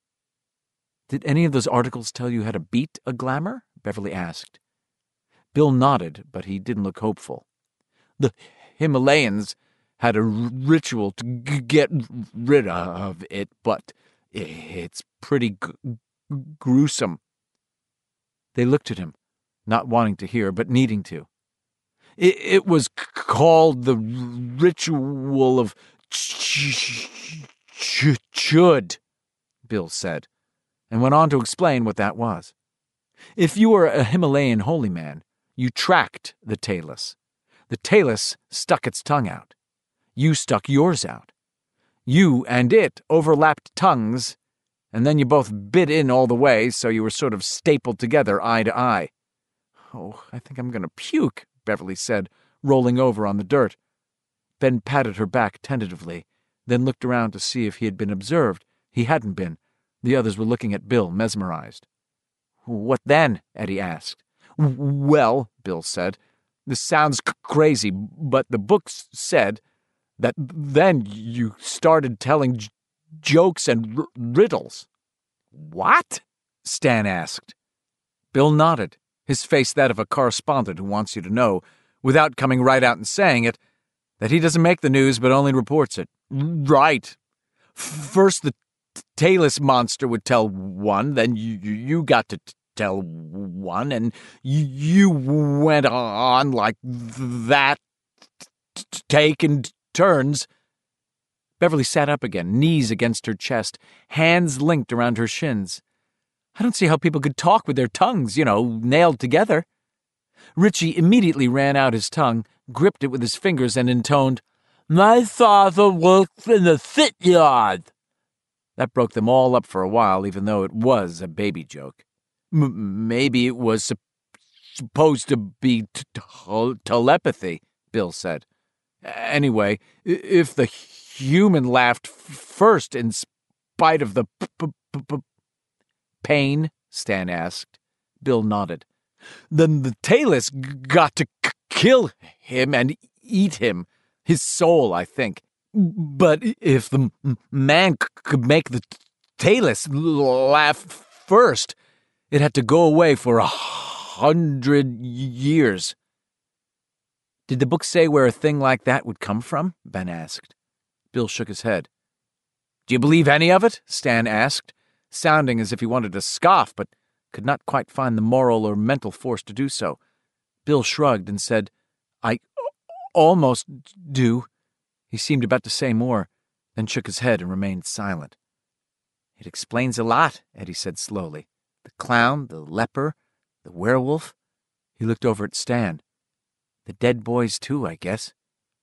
"Did any of those articles tell you how to beat a glamour?" Beverly asked. Bill nodded, but he didn't look hopeful. "The Himalayans had a ritual to g- get rid of it, but it's pretty g- gruesome." They looked at him, not wanting to hear, but needing to. It, it was c- called the ritual of ch- ch- chud, Bill said, and went on to explain what that was. If you were a Himalayan holy man, you tracked the talus. The talus stuck its tongue out. You stuck yours out. You and it overlapped tongues, and then you both bit in all the way, so you were sort of stapled together eye to eye. Oh, I think I'm going to puke, Beverly said, rolling over on the dirt. Ben patted her back tentatively, then looked around to see if he had been observed. He hadn't been. The others were looking at Bill, mesmerized. "What then?" Eddie asked. "Well," Bill said, "this sounds c- crazy, but the books said that then you started telling j- jokes and r- riddles." "What?" Stan asked. Bill nodded, his face that of a correspondent who wants you to know, without coming right out and saying it, that he doesn't make the news but only reports it. "Right. First the tailless monster would tell one, then you, you got to t- tell one, and you, you went on like that, t- t- taking turns." Beverly sat up again, knees against her chest, hands linked around her shins. "I don't see how people could talk with their tongues, you know, nailed together." Richie immediately ran out his tongue, gripped it with his fingers, and intoned, "My father worked in the fit yard." That broke them all up for a while, even though it was a baby joke. M- maybe it was su- supposed to be t- t- telepathy, Bill said. "Anyway, if the human laughed f- first in spite of the p- p- p- pain," Stan asked. Bill nodded. "Then the tailless g- got to k- kill him and eat him. His soul, I think. But if the m- man c- could make the tailless laugh first, it had to go away for a hundred years." "Did the book say where a thing like that would come from?" Ben asked. Bill shook his head. "Do you believe any of it?" Stan asked, sounding as if he wanted to scoff, but could not quite find the moral or mental force to do so. Bill shrugged and said, "I almost do." He seemed about to say more, then shook his head and remained silent. "It explains a lot," Eddie said slowly. "The clown, the leper, the werewolf." He looked over at Stan. "The dead boys, too, I guess."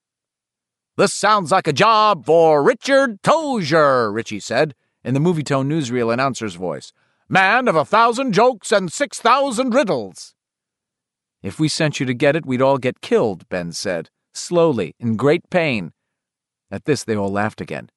"This sounds like a job for Richard Tozier," Richie said, in the Movietone newsreel announcer's voice. "Man of a thousand jokes and six thousand riddles." "If we sent you to get it, we'd all get killed," Ben said, slowly, in great pain. At this, they all laughed again.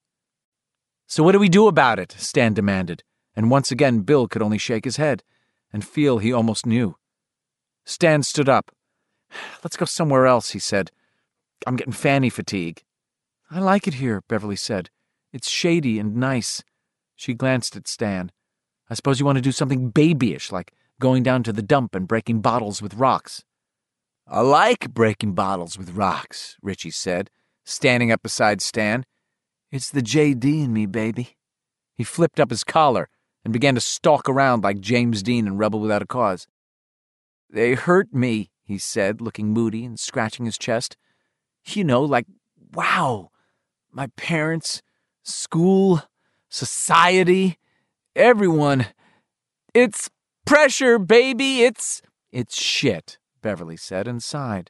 "So what do we do about it?" Stan demanded, and once again Bill could only shake his head, and feel he almost knew. Stan stood up. "Let's go somewhere else," he said. "I'm getting fanny fatigue." "I like it here," Beverly said. "It's shady and nice." She glanced at Stan. "I suppose you want to do something babyish, like going down to the dump and breaking bottles with rocks." "I like breaking bottles with rocks," Richie said, standing up beside Stan. "It's the J D in me, baby." He flipped up his collar and began to stalk around like James Dean in Rebel Without a Cause. "They hurt me," he said, looking moody and scratching his chest. "You know, like, wow, my parents, school, society, everyone. It's pressure, baby, it's..." "It's shit," Beverly said and sighed.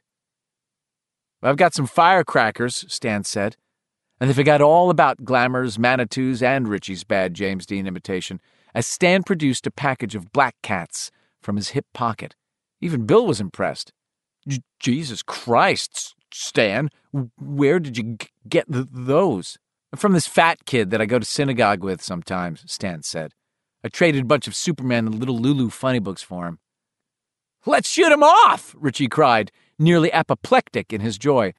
"I've got some firecrackers," Stan said, and they forgot all about Glamour's, Manitou's, and Richie's bad James Dean imitation, as Stan produced a package of Black Cats from his hip pocket. Even Bill was impressed. "Jesus Christ, Stan, where did you g- get th- those?" "From this fat kid that I go to synagogue with sometimes," Stan said. "I traded a bunch of Superman and Little Lulu funny books for him." "Let's shoot him off!" Richie cried, nearly apoplectic in his joy.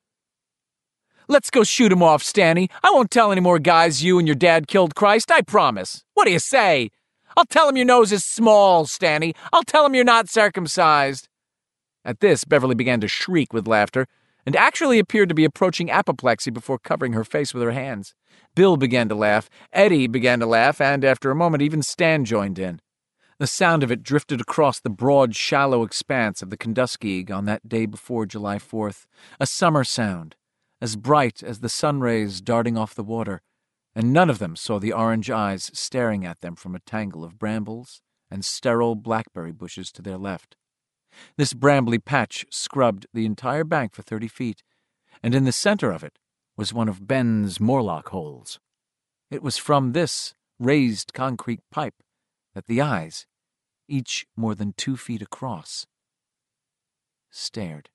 "Let's go shoot him off, Stanny. I won't tell any more guys you and your dad killed Christ, I promise. What do you say? I'll tell him your nose is small, Stanny. I'll tell him you're not circumcised." At this, Beverly began to shriek with laughter, and actually appeared to be approaching apoplexy before covering her face with her hands. Bill began to laugh, Eddie began to laugh, and after a moment even Stan joined in. The sound of it drifted across the broad, shallow expanse of the Kunduskig on that day before July fourth, a summer sound, as bright as the sun rays darting off the water, and none of them saw the orange eyes staring at them from a tangle of brambles and sterile blackberry bushes to their left. This brambly patch scrubbed the entire bank for thirty feet, and in the center of it was one of Ben's Morlock holes. It was from this raised concrete pipe that the eyes, each more than two feet across, stared.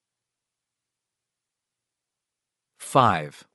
Five.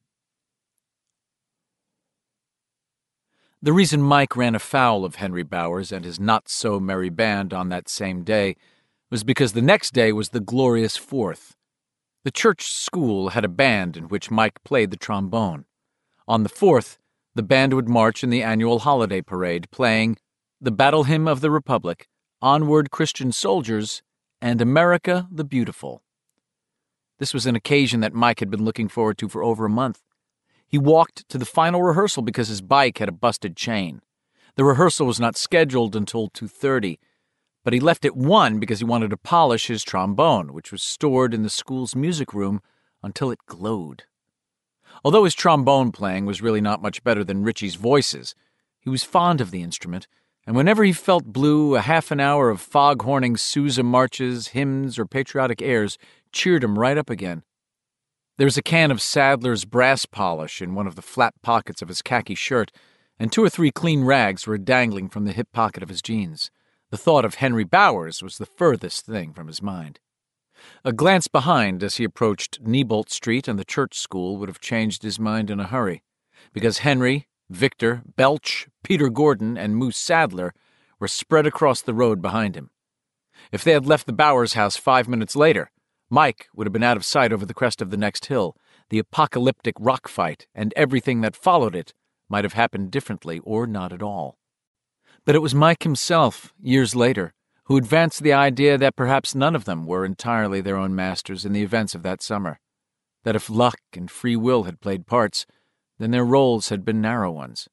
The reason Mike ran afoul of Henry Bowers and his not-so-merry band on that same day was because the next day was the glorious Fourth. The church school had a band in which Mike played the trombone. On the Fourth, the band would march in the annual holiday parade, playing the Battle Hymn of the Republic, Onward Christian Soldiers, and America the Beautiful. This was an occasion that Mike had been looking forward to for over a month. He walked to the final rehearsal because his bike had a busted chain. The rehearsal was not scheduled until two thirty, but he left at one because he wanted to polish his trombone, which was stored in the school's music room until it glowed. Although his trombone playing was really not much better than Richie's voices, he was fond of the instrument, and whenever he felt blue, a half an hour of fog-horning Sousa marches, hymns, or patriotic airs cheered him right up again. There was a can of Sadler's brass polish in one of the flat pockets of his khaki shirt, and two or three clean rags were dangling from the hip pocket of his jeans. The thought of Henry Bowers was the furthest thing from his mind. A glance behind as he approached Niebolt Street and the church school would have changed his mind in a hurry, because Henry, Victor, Belch, Peter Gordon, and Moose Sadler were spread across the road behind him. If they had left the Bowers house five minutes later, Mike would have been out of sight over the crest of the next hill. The apocalyptic rock fight and everything that followed it might have happened differently or not at all. But it was Mike himself, years later, who advanced the idea that perhaps none of them were entirely their own masters in the events of that summer, that if luck and free will had played parts, then their roles had been narrow ones.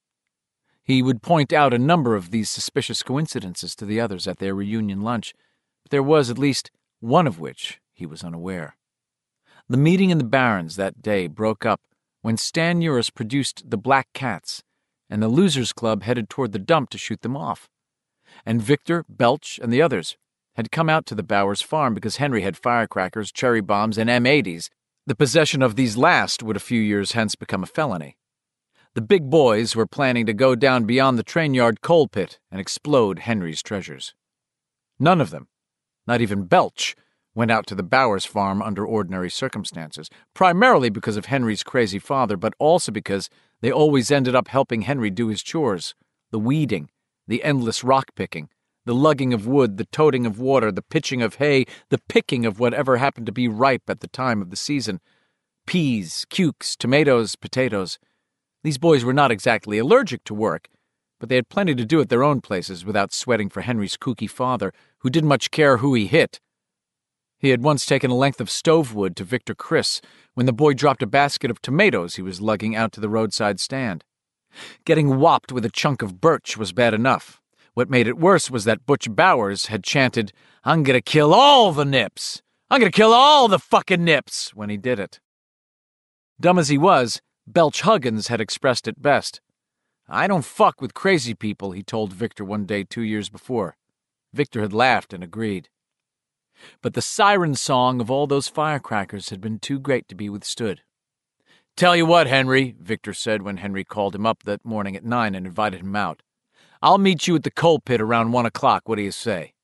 He would point out a number of these suspicious coincidences to the others at their reunion lunch, but there was at least one of which he was unaware. The meeting in the Barrens that day broke up when Stan Uris produced the Black Cats, and the Losers Club headed toward the dump to shoot them off. And Victor, Belch, and the others had come out to the Bowers farm because Henry had firecrackers, cherry bombs, and M eighties. The possession of these last would a few years hence become a felony. The big boys were planning to go down beyond the train yard coal pit and explode Henry's treasures. None of them, not even Belch, went out to the Bowers farm under ordinary circumstances, primarily because of Henry's crazy father, but also because they always ended up helping Henry do his chores, the weeding, the endless rock-picking, the lugging of wood, the toting of water, the pitching of hay, the picking of whatever happened to be ripe at the time of the season. Peas, cukes, tomatoes, potatoes. These boys were not exactly allergic to work, but they had plenty to do at their own places without sweating for Henry's kooky father, who didn't much care who he hit. He had once taken a length of stove wood to Victor Chris when the boy dropped a basket of tomatoes he was lugging out to the roadside stand. Getting whopped with a chunk of birch was bad enough. What made it worse was that Butch Bowers had chanted, "I'm gonna kill all the nips! I'm gonna kill all the fucking nips!" when he did it. Dumb as he was, Belch Huggins had expressed it best. "I don't fuck with crazy people," he told Victor one day two years before. Victor had laughed and agreed. But the siren song of all those firecrackers had been too great to be withstood. "Tell you what, Henry," Victor said when Henry called him up that morning at nine and invited him out. "I'll meet you at the coal pit around one o'clock. What do you say?"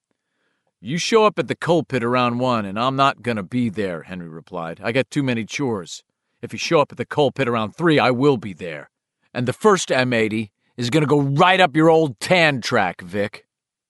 "You show up at the coal pit around one, and I'm not going to be there," Henry replied. "I got too many chores. If you show up at the coal pit around three, I will be there. And the first M eighty is going to go right up your old tan track, Vic."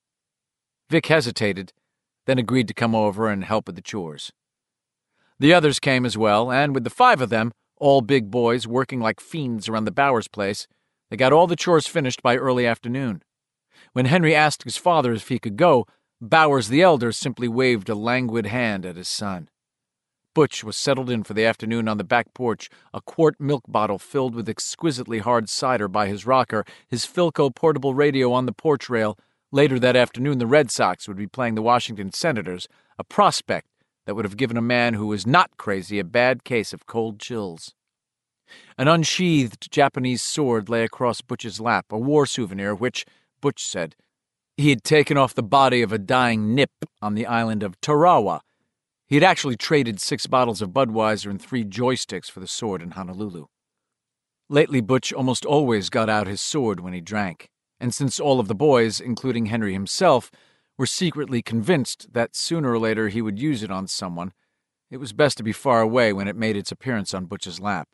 Vic hesitated, then agreed to come over and help with the chores. The others came as well, and with the five of them, all big boys working like fiends around the Bowers place, they got all the chores finished by early afternoon. When Henry asked his father if he could go, Bowers the elder simply waved a languid hand at his son. Butch was settled in for the afternoon on the back porch, a quart milk bottle filled with exquisitely hard cider by his rocker, his Philco portable radio on the porch rail. Later that afternoon, the Red Sox would be playing the Washington Senators, a prospect that would have given a man who was not crazy a bad case of cold chills. An unsheathed Japanese sword lay across Butch's lap, a war souvenir which, Butch said, he had taken off the body of a dying nip on the island of Tarawa. He had actually traded six bottles of Budweiser and three joysticks for the sword in Honolulu. Lately, Butch almost always got out his sword when he drank, and since all of the boys, including Henry himself, were secretly convinced that sooner or later he would use it on someone, it was best to be far away when it made its appearance on Butch's lap.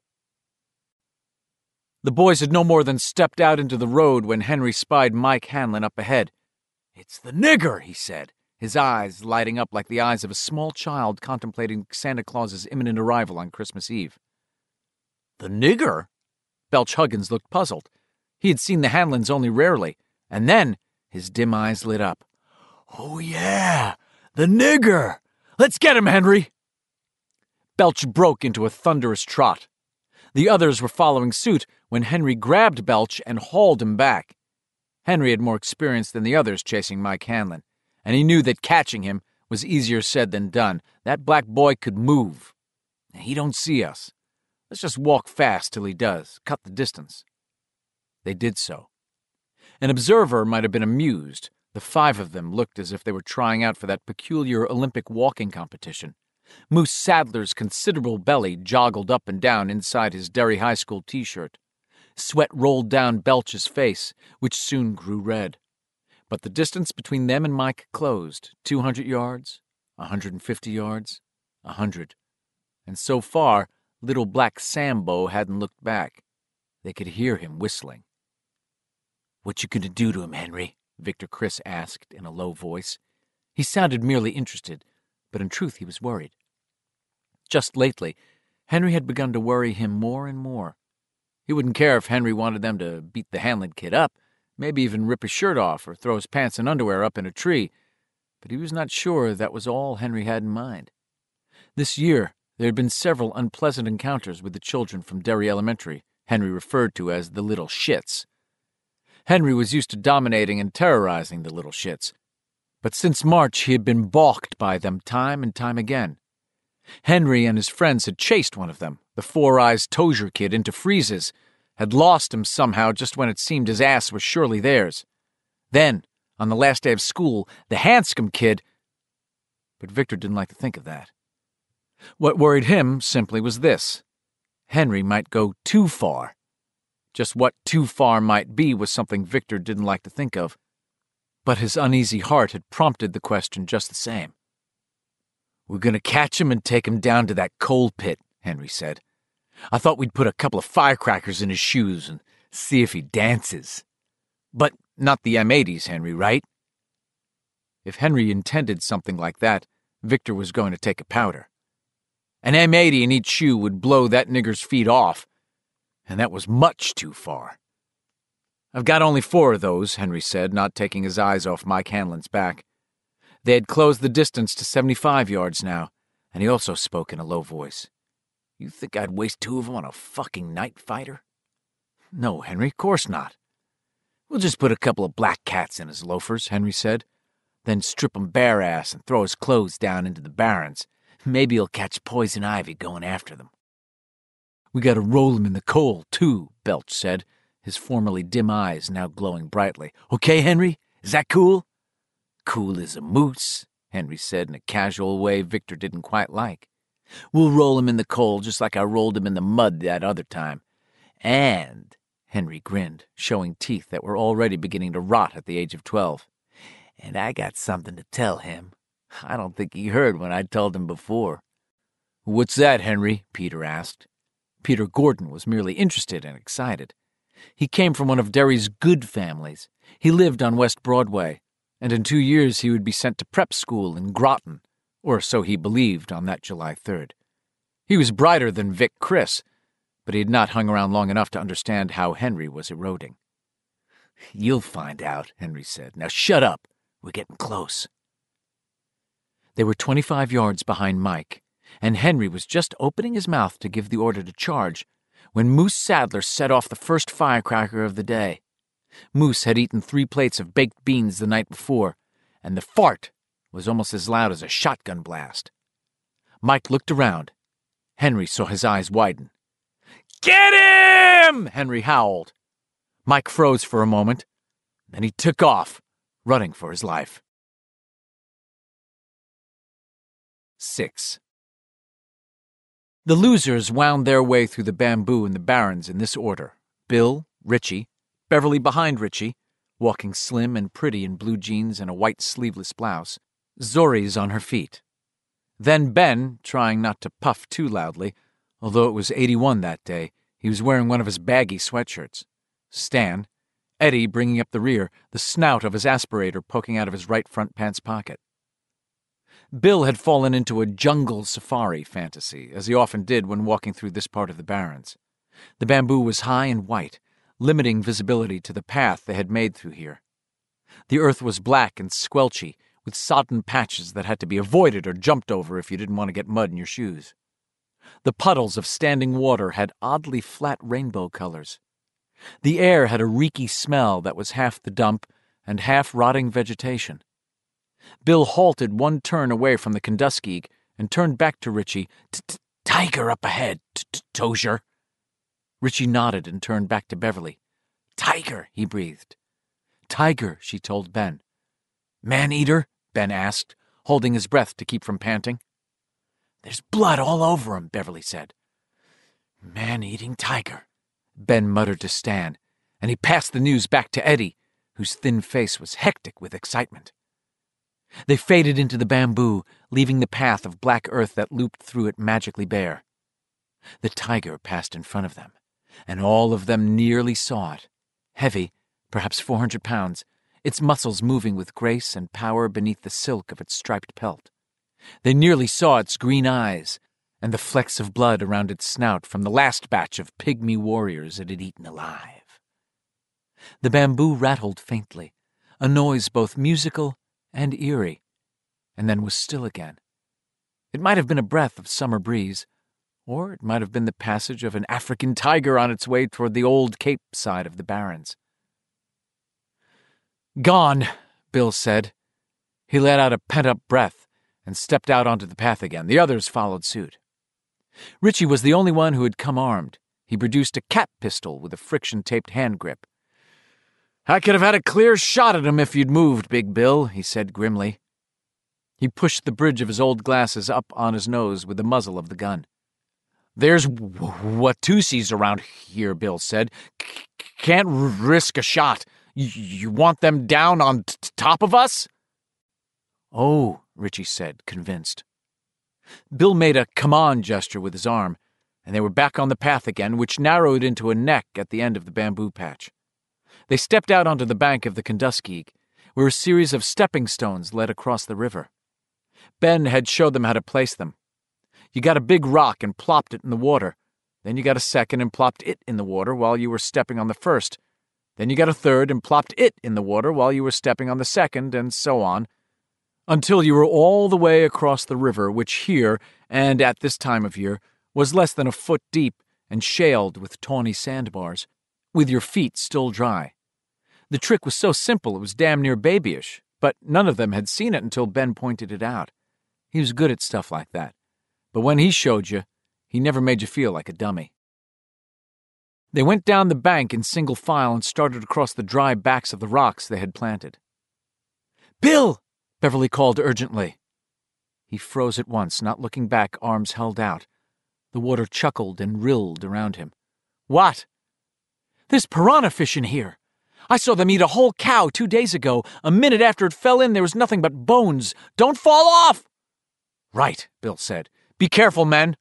The boys had no more than stepped out into the road when Henry spied Mike Hanlon up ahead. "It's the nigger," he said, his eyes lighting up like the eyes of a small child contemplating Santa Claus's imminent arrival on Christmas Eve. "The nigger?" Belch Huggins looked puzzled. He had seen the Hanlons only rarely, and then his dim eyes lit up. "Oh, yeah, the nigger! Let's get him, Henry!" Belch broke into a thunderous trot. The others were following suit when Henry grabbed Belch and hauled him back. Henry had more experience than the others chasing Mike Hanlon, and he knew that catching him was easier said than done. That black boy could move. He don't see us. Let's just walk fast till he does, cut the distance. They did so. An observer might have been amused. The five of them looked as if they were trying out for that peculiar Olympic walking competition. Moose Sadler's considerable belly joggled up and down inside his Derry High School t-shirt. Sweat rolled down Belch's face, which soon grew red. But the distance between them and Mike closed. Two hundred yards, a hundred and fifty yards, a hundred. And so far, little black Sambo hadn't looked back. They could hear him whistling. "What you gonna do to him, Henry?" Victor Criss asked in a low voice. He sounded merely interested, but in truth he was worried. Just lately, Henry had begun to worry him more and more. He wouldn't care if Henry wanted them to beat the Hanlon kid up, maybe even rip his shirt off or throw his pants and underwear up in a tree, but he was not sure that was all Henry had in mind. This year, there had been several unpleasant encounters with the children from Derry Elementary, Henry referred to as the little shits. Henry was used to dominating and terrorizing the little shits, but since March he had been balked by them time and time again. Henry and his friends had chased one of them, the Four-Eyes Tozier kid, into freezes, had lost him somehow just when it seemed his ass was surely theirs. Then, on the last day of school, the Hanscom kid... But Victor didn't like to think of that. What worried him simply was this. Henry might go too far. Just what too far might be was something Victor didn't like to think of. But his uneasy heart had prompted the question just the same. "We're going to catch him and take him down to that coal pit," Henry said. "I thought we'd put a couple of firecrackers in his shoes and see if he dances. But not the M eighties, Henry, right?" If Henry intended something like that, Victor was going to take a powder. An M eighty in each shoe would blow that nigger's feet off, and that was much too far. "I've got only four of those," Henry said, not taking his eyes off Mike Hanlon's back. They had closed the distance to seventy-five yards now, and he also spoke in a low voice. "You think I'd waste two of them on a fucking night fighter?" "No, Henry, course not." "We'll just put a couple of black cats in his loafers," Henry said. "Then strip him bare-ass and throw his clothes down into the barrens. Maybe he'll catch Poison Ivy going after them." "We gotta roll him in the coal, too," Belch said, his formerly dim eyes now glowing brightly. "Okay, Henry? Is that cool?" "Cool as a moose," Henry said in a casual way Victor didn't quite like. "We'll roll him in the coal just like I rolled him in the mud that other time. And," Henry grinned, showing teeth that were already beginning to rot at the age of twelve, "and I got something to tell him. I don't think he heard when I told him before." "What's that, Henry?" Peter asked. Peter Gordon was merely interested and excited. He came from one of Derry's good families. He lived on West Broadway, and in two years he would be sent to prep school in Groton, or so he believed on that July third. He was brighter than Vic Criss, but he had not hung around long enough to understand how Henry was eroding. "You'll find out," Henry said. "Now shut up. We're getting close." They were twenty-five yards behind Mike, and Henry was just opening his mouth to give the order to charge when Moose Sadler set off the first firecracker of the day. Moose had eaten three plates of baked beans the night before, and the fart was almost as loud as a shotgun blast. Mike looked around. Henry saw his eyes widen. "Get him!" Henry howled. Mike froze for a moment. Then he took off, running for his life. Six. The losers wound their way through the bamboo and the barrens in this order: Bill, Richie, Beverly behind Richie, walking slim and pretty in blue jeans and a white sleeveless blouse, Zoris on her feet. Then Ben, trying not to puff too loudly, although it was eighty-one that day, he was wearing one of his baggy sweatshirts. Stan, Eddie bringing up the rear, the snout of his aspirator poking out of his right front pants pocket. Bill had fallen into a jungle safari fantasy, as he often did when walking through this part of the barrens. The bamboo was high and white, limiting visibility to the path they had made through here. The earth was black and squelchy, with sodden patches that had to be avoided or jumped over if you didn't want to get mud in your shoes. The puddles of standing water had oddly flat rainbow colors. The air had a reeky smell that was half the dump and half rotting vegetation. Bill halted one turn away from the Kunduskig and turned back to Richie. "Tiger up ahead, Tozier." Richie nodded and turned back to Beverly. "Tiger," he breathed. "Tiger," she told Ben. "Man-eater?" Ben asked, holding his breath to keep from panting. "There's blood all over him," Beverly said. "Man-eating tiger," Ben muttered to Stan, and he passed the news back to Eddie, whose thin face was hectic with excitement. They faded into the bamboo, leaving the path of black earth that looped through it magically bare. The tiger passed in front of them, and all of them nearly saw it. Heavy, perhaps four hundred pounds, its muscles moving with grace and power beneath the silk of its striped pelt. They nearly saw its green eyes, and the flecks of blood around its snout from the last batch of pygmy warriors it had eaten alive. The bamboo rattled faintly, a noise both musical and eerie, and then was still again. It might have been a breath of summer breeze, or it might have been the passage of an African tiger on its way toward the old Cape side of the barrens. "Gone," Bill said. He let out a pent-up breath and stepped out onto the path again. The others followed suit. Richie was the only one who had come armed. He produced a cap pistol with a friction-taped hand grip. "I could have had a clear shot at him if you'd moved, Big Bill," he said grimly. He pushed the bridge of his old glasses up on his nose with the muzzle of the gun. "There's Watusis around here," Bill said. C- can't risk a shot. Y- you want them down on t- top of us?" "Oh," Richie said, convinced. Bill made a come-on gesture with his arm, and they were back on the path again, which narrowed into a neck at the end of the bamboo patch. They stepped out onto the bank of the Kunduskig, where a series of stepping stones led across the river. Ben had showed them how to place them. You got a big rock and plopped it in the water. Then you got a second and plopped it in the water while you were stepping on the first. Then you got a third and plopped it in the water while you were stepping on the second, and so on, until you were all the way across the river, which here, and at this time of year, was less than a foot deep and shaled with tawny sandbars, with your feet still dry. The trick was so simple it was damn near babyish, but none of them had seen it until Ben pointed it out. He was good at stuff like that, but when he showed you, he never made you feel like a dummy. They went down the bank in single file and started across the dry backs of the rocks they had planted. "Bill!" Beverly called urgently. He froze at once, not looking back, arms held out. The water chuckled and rilled around him. "What?" "There's piranha fish in here. I saw them eat a whole cow two days ago. A minute after it fell in, there was nothing but bones. Don't fall off!" "Right," Bill said. "Be careful, men."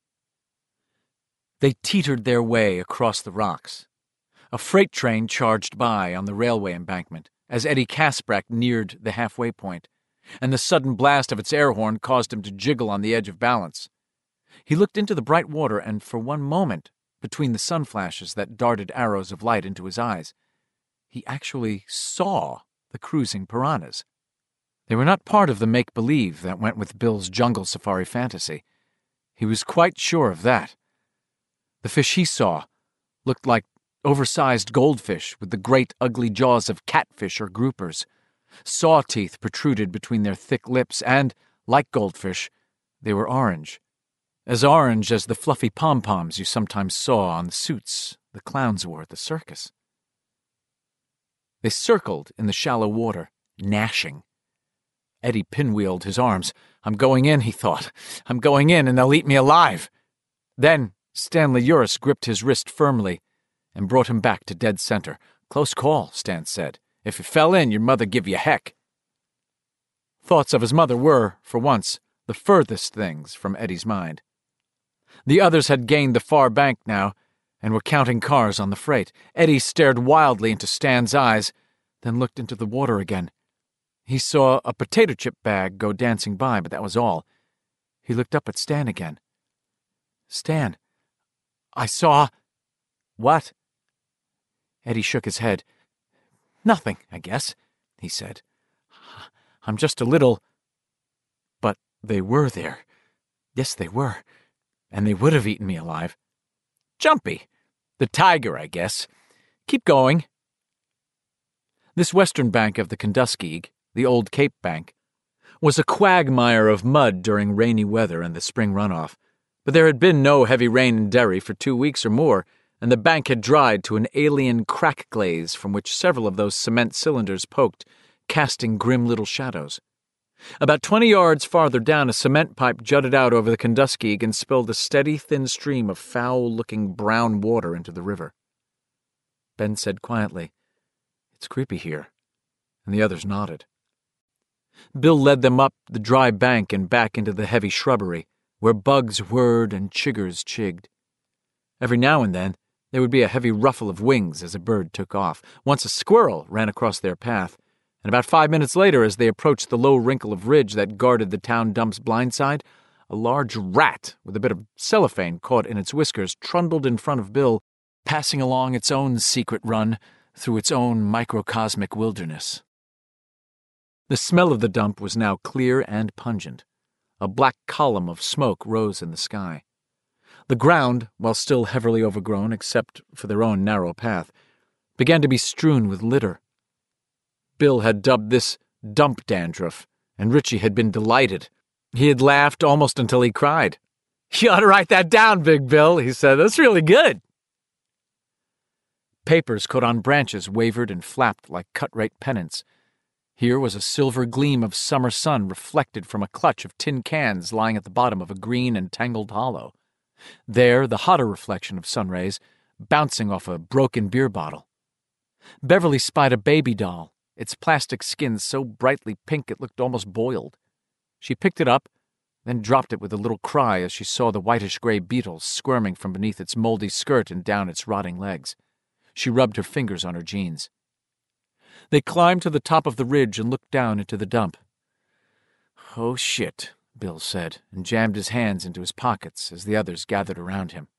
They teetered their way across the rocks. A freight train charged by on the railway embankment as Eddie Kasprack neared the halfway point, and the sudden blast of its air horn caused him to jiggle on the edge of balance. He looked into the bright water, and for one moment, between the sun flashes that darted arrows of light into his eyes, he actually saw the cruising piranhas. They were not part of the make-believe that went with Bill's jungle safari fantasy. He was quite sure of that. The fish he saw looked like oversized goldfish with the great ugly jaws of catfish or groupers. Saw teeth protruded between their thick lips and, like goldfish, they were orange. As orange as the fluffy pom-poms you sometimes saw on the suits the clowns wore at the circus. They circled in the shallow water, gnashing. Eddie pinwheeled his arms. "I'm going in," he thought. "I'm going in, and they'll eat me alive." Then Stanley Uris gripped his wrist firmly and brought him back to dead center. "Close call," Stan said. "If you fell in, your mother give you heck." Thoughts of his mother were, for once, the furthest things from Eddie's mind. The others had gained the far bank now and were counting cars on the freight. Eddie stared wildly into Stan's eyes, then looked into the water again. He saw a potato chip bag go dancing by, but that was all. He looked up at Stan again. "Stan, I saw—" "What?" Eddie shook his head. "Nothing, I guess," he said. "I'm just a little—" But they were there. Yes, they were. And they would have eaten me alive. "Jumpy. The tiger, I guess. Keep going." This western bank of the Kenduskeag, the old Cape Bank, was a quagmire of mud during rainy weather and the spring runoff. But there had been no heavy rain in Derry for two weeks or more, and the bank had dried to an alien crack glaze from which several of those cement cylinders poked, casting grim little shadows. About twenty yards farther down, a cement pipe jutted out over the Kenduskeag and spilled a steady, thin stream of foul-looking brown water into the river. Ben said quietly, "It's creepy here," and the others nodded. Bill led them up the dry bank and back into the heavy shrubbery, where bugs whirred and chiggers chigged. Every now and then, there would be a heavy ruffle of wings as a bird took off. Once a squirrel ran across their path, and about five minutes later, as they approached the low wrinkle of ridge that guarded the town dump's blind side, a large rat with a bit of cellophane caught in its whiskers trundled in front of Bill, passing along its own secret run through its own microcosmic wilderness. The smell of the dump was now clear and pungent. A black column of smoke rose in the sky. The ground, while still heavily overgrown except for their own narrow path, began to be strewn with litter. Bill had dubbed this dump dandruff, and Richie had been delighted. He had laughed almost until he cried. "You ought to write that down, Big Bill," he said. "That's really good." Papers caught on branches wavered and flapped like cut-rate pennants. Here was a silver gleam of summer sun reflected from a clutch of tin cans lying at the bottom of a green and tangled hollow. There, the hotter reflection of sun rays, bouncing off a broken beer bottle. Beverly spied a baby doll, its plastic skin so brightly pink it looked almost boiled. She picked it up, then dropped it with a little cry as she saw the whitish-gray beetles squirming from beneath its moldy skirt and down its rotting legs. She rubbed her fingers on her jeans. They climbed to the top of the ridge and looked down into the dump. "Oh, shit," Bill said, and jammed his hands into his pockets as the others gathered around him.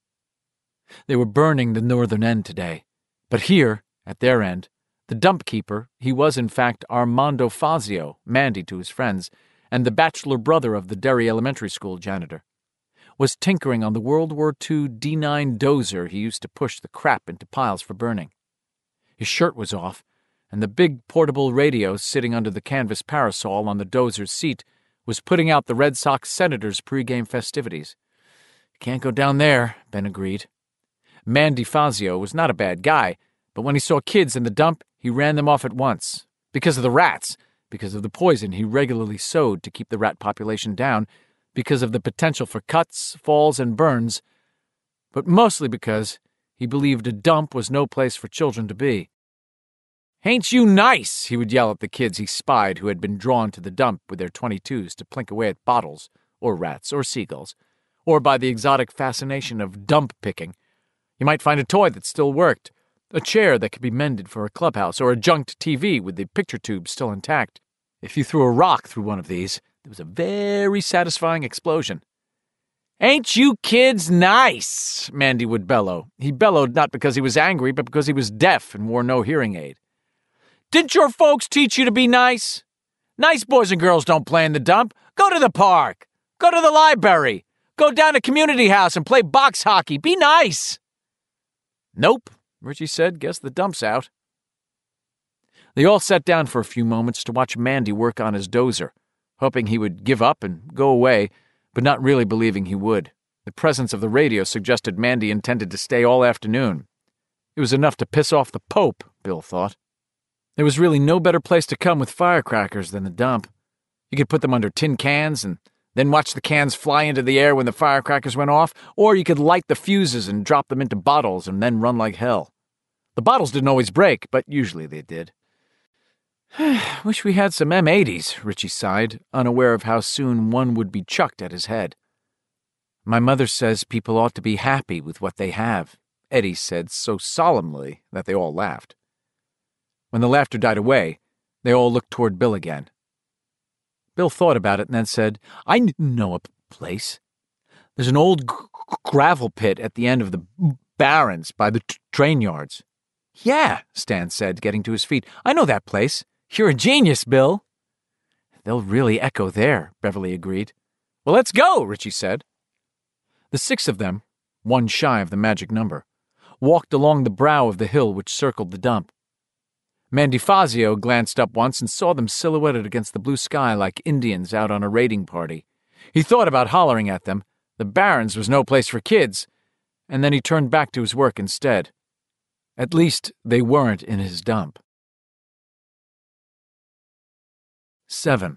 They were burning the northern end today, but here, at their end, the dump keeper, he was in fact Armando Fazio, Mandy to his friends, and the bachelor brother of the Derry Elementary School janitor, was tinkering on the World War Two D nine dozer he used to push the crap into piles for burning. His shirt was off, and the big portable radio sitting under the canvas parasol on the dozer's seat was putting out the Red Sox Senators' pregame festivities. "Can't go down there," Ben agreed. Mandy Fazio was not a bad guy, but when he saw kids in the dump, he ran them off at once. Because of the rats, because of the poison he regularly sowed to keep the rat population down, because of the potential for cuts, falls, and burns, but mostly because he believed a dump was no place for children to be. "Ain't you nice?" he would yell at the kids he spied who had been drawn to the dump with their twenty-twos to plink away at bottles, or rats, or seagulls, or by the exotic fascination of dump picking. You might find a toy that still worked, a chair that could be mended for a clubhouse, or a junked T V with the picture tube still intact. If you threw a rock through one of these, there was a very satisfying explosion. "Ain't you kids nice?" Mandy would bellow. He bellowed not because he was angry, but because he was deaf and wore no hearing aid. "Didn't your folks teach you to be nice? Nice boys and girls don't play in the dump. Go to the park. Go to the library. Go down to community house and play box hockey. Be nice." "Nope," Richie said. "Guess the dump's out." They all sat down for a few moments to watch Mandy work on his dozer, hoping he would give up and go away, but not really believing he would. The presence of the radio suggested Mandy intended to stay all afternoon. It was enough to piss off the Pope, Bill thought. There was really no better place to come with firecrackers than the dump. You could put them under tin cans, and then watch the cans fly into the air when the firecrackers went off, or you could light the fuses and drop them into bottles and then run like hell. The bottles didn't always break, but usually they did. Wish we had some M eighties, Richie sighed, unaware of how soon one would be chucked at his head. My mother says people ought to be happy with what they have, Eddie said so solemnly that they all laughed. When the laughter died away, they all looked toward Bill again. Bill thought about it and then said, I know a place. There's an old g- gravel pit at the end of the barrens by the t- train yards. Yeah, Stan said, getting to his feet. I know that place. You're a genius, Bill. They'll really echo there, Beverly agreed. Well, let's go, Richie said. The six of them, one shy of the magic number, walked along the brow of the hill which circled the dump. Mandy Fazio glanced up once and saw them silhouetted against the blue sky like Indians out on a raiding party. He thought about hollering at them. The Barrens was no place for kids, and then he turned back to his work instead. At least they weren't in his dump. Seven.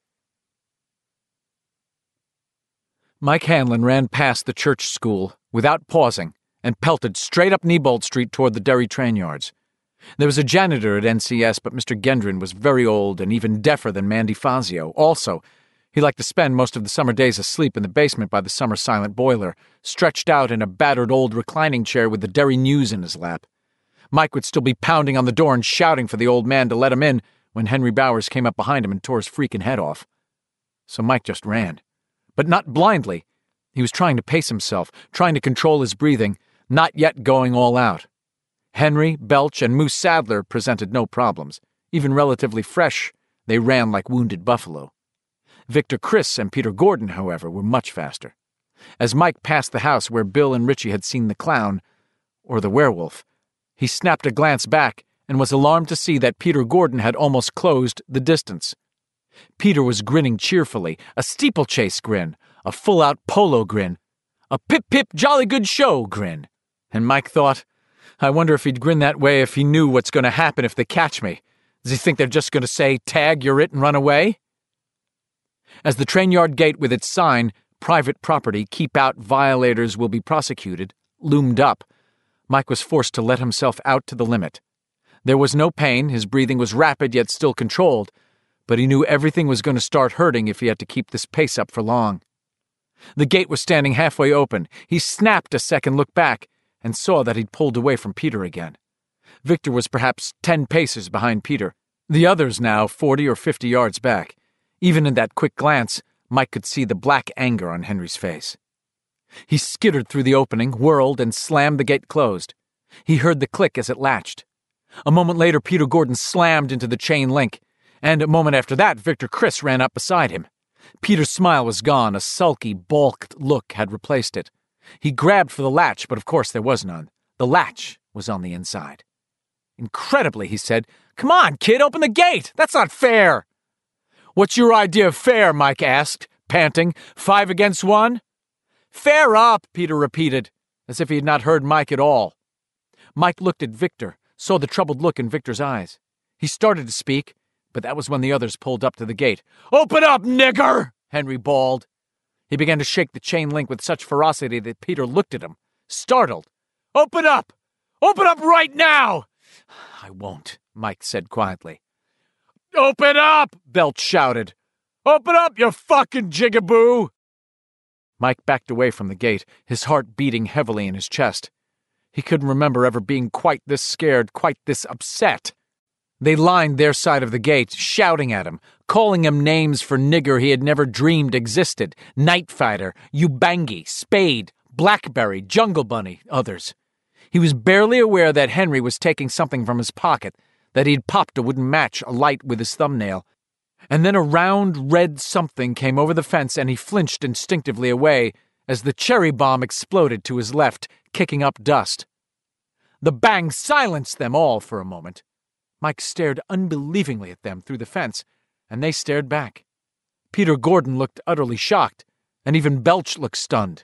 Mike Hanlon ran past the church school without pausing and pelted straight up Neibold Street toward the Derry train yards. There was a janitor at N C S, but Mister Gendron was very old and even deafer than Mandy Fazio. Also, he liked to spend most of the summer days asleep in the basement by the summer silent boiler, stretched out in a battered old reclining chair with the Derry News in his lap. Mike would still be pounding on the door and shouting for the old man to let him in when Henry Bowers came up behind him and tore his freaking head off. So Mike just ran. But not blindly. He was trying to pace himself, trying to control his breathing, not yet going all out. Henry, Belch, and Moose Sadler presented no problems. Even relatively fresh, they ran like wounded buffalo. Victor Criss and Peter Gordon, however, were much faster. As Mike passed the house where Bill and Richie had seen the clown, or the werewolf, he snapped a glance back and was alarmed to see that Peter Gordon had almost closed the distance. Peter was grinning cheerfully, a steeplechase grin, a full-out polo grin, a pip-pip jolly-good-show grin. And Mike thought, I wonder if he'd grin that way if he knew what's going to happen if they catch me. Does he think they're just going to say, tag, you're it, and run away? As the train yard gate with its sign, private property, keep out, violators will be prosecuted, loomed up, Mike was forced to let himself out to the limit. There was no pain, his breathing was rapid yet still controlled, but he knew everything was going to start hurting if he had to keep this pace up for long. The gate was standing halfway open. He snapped a second look back and saw that he'd pulled away from Peter again. Victor was perhaps ten paces behind Peter, the others now forty or fifty yards back. Even in that quick glance, Mike could see the black anger on Henry's face. He skittered through the opening, whirled, and slammed the gate closed. He heard the click as it latched. A moment later, Peter Gordon slammed into the chain link, and a moment after that, Victor Criss ran up beside him. Peter's smile was gone. A sulky, balked look had replaced it. He grabbed for the latch, but of course there was none. The latch was on the inside. Incredibly, he said, Come on, kid, open the gate! That's not fair! What's your idea of fair? Mike asked, panting. Five against one? Fair up, Peter repeated, as if he had not heard Mike at all. Mike looked at Victor, saw the troubled look in Victor's eyes. He started to speak, but that was when the others pulled up to the gate. Open up, nigger! Henry bawled. He began to shake the chain link with such ferocity that Peter looked at him, startled. Open up! Open up right now! I won't, Mike said quietly. Open up! Belch shouted. Open up, you fucking jigaboo! Mike backed away from the gate, his heart beating heavily in his chest. He couldn't remember ever being quite this scared, quite this upset. They lined their side of the gate, shouting at him, calling him names for nigger he had never dreamed existed. Night Fighter, Ubangi, Spade, Blackberry, Jungle Bunny, others. He was barely aware that Henry was taking something from his pocket, that he'd popped a wooden match alight with his thumbnail. And then a round red something came over the fence and he flinched instinctively away as the cherry bomb exploded to his left, kicking up dust. The bang silenced them all for a moment. Mike stared unbelievingly at them through the fence, and they stared back. Peter Gordon looked utterly shocked, and even Belch looked stunned.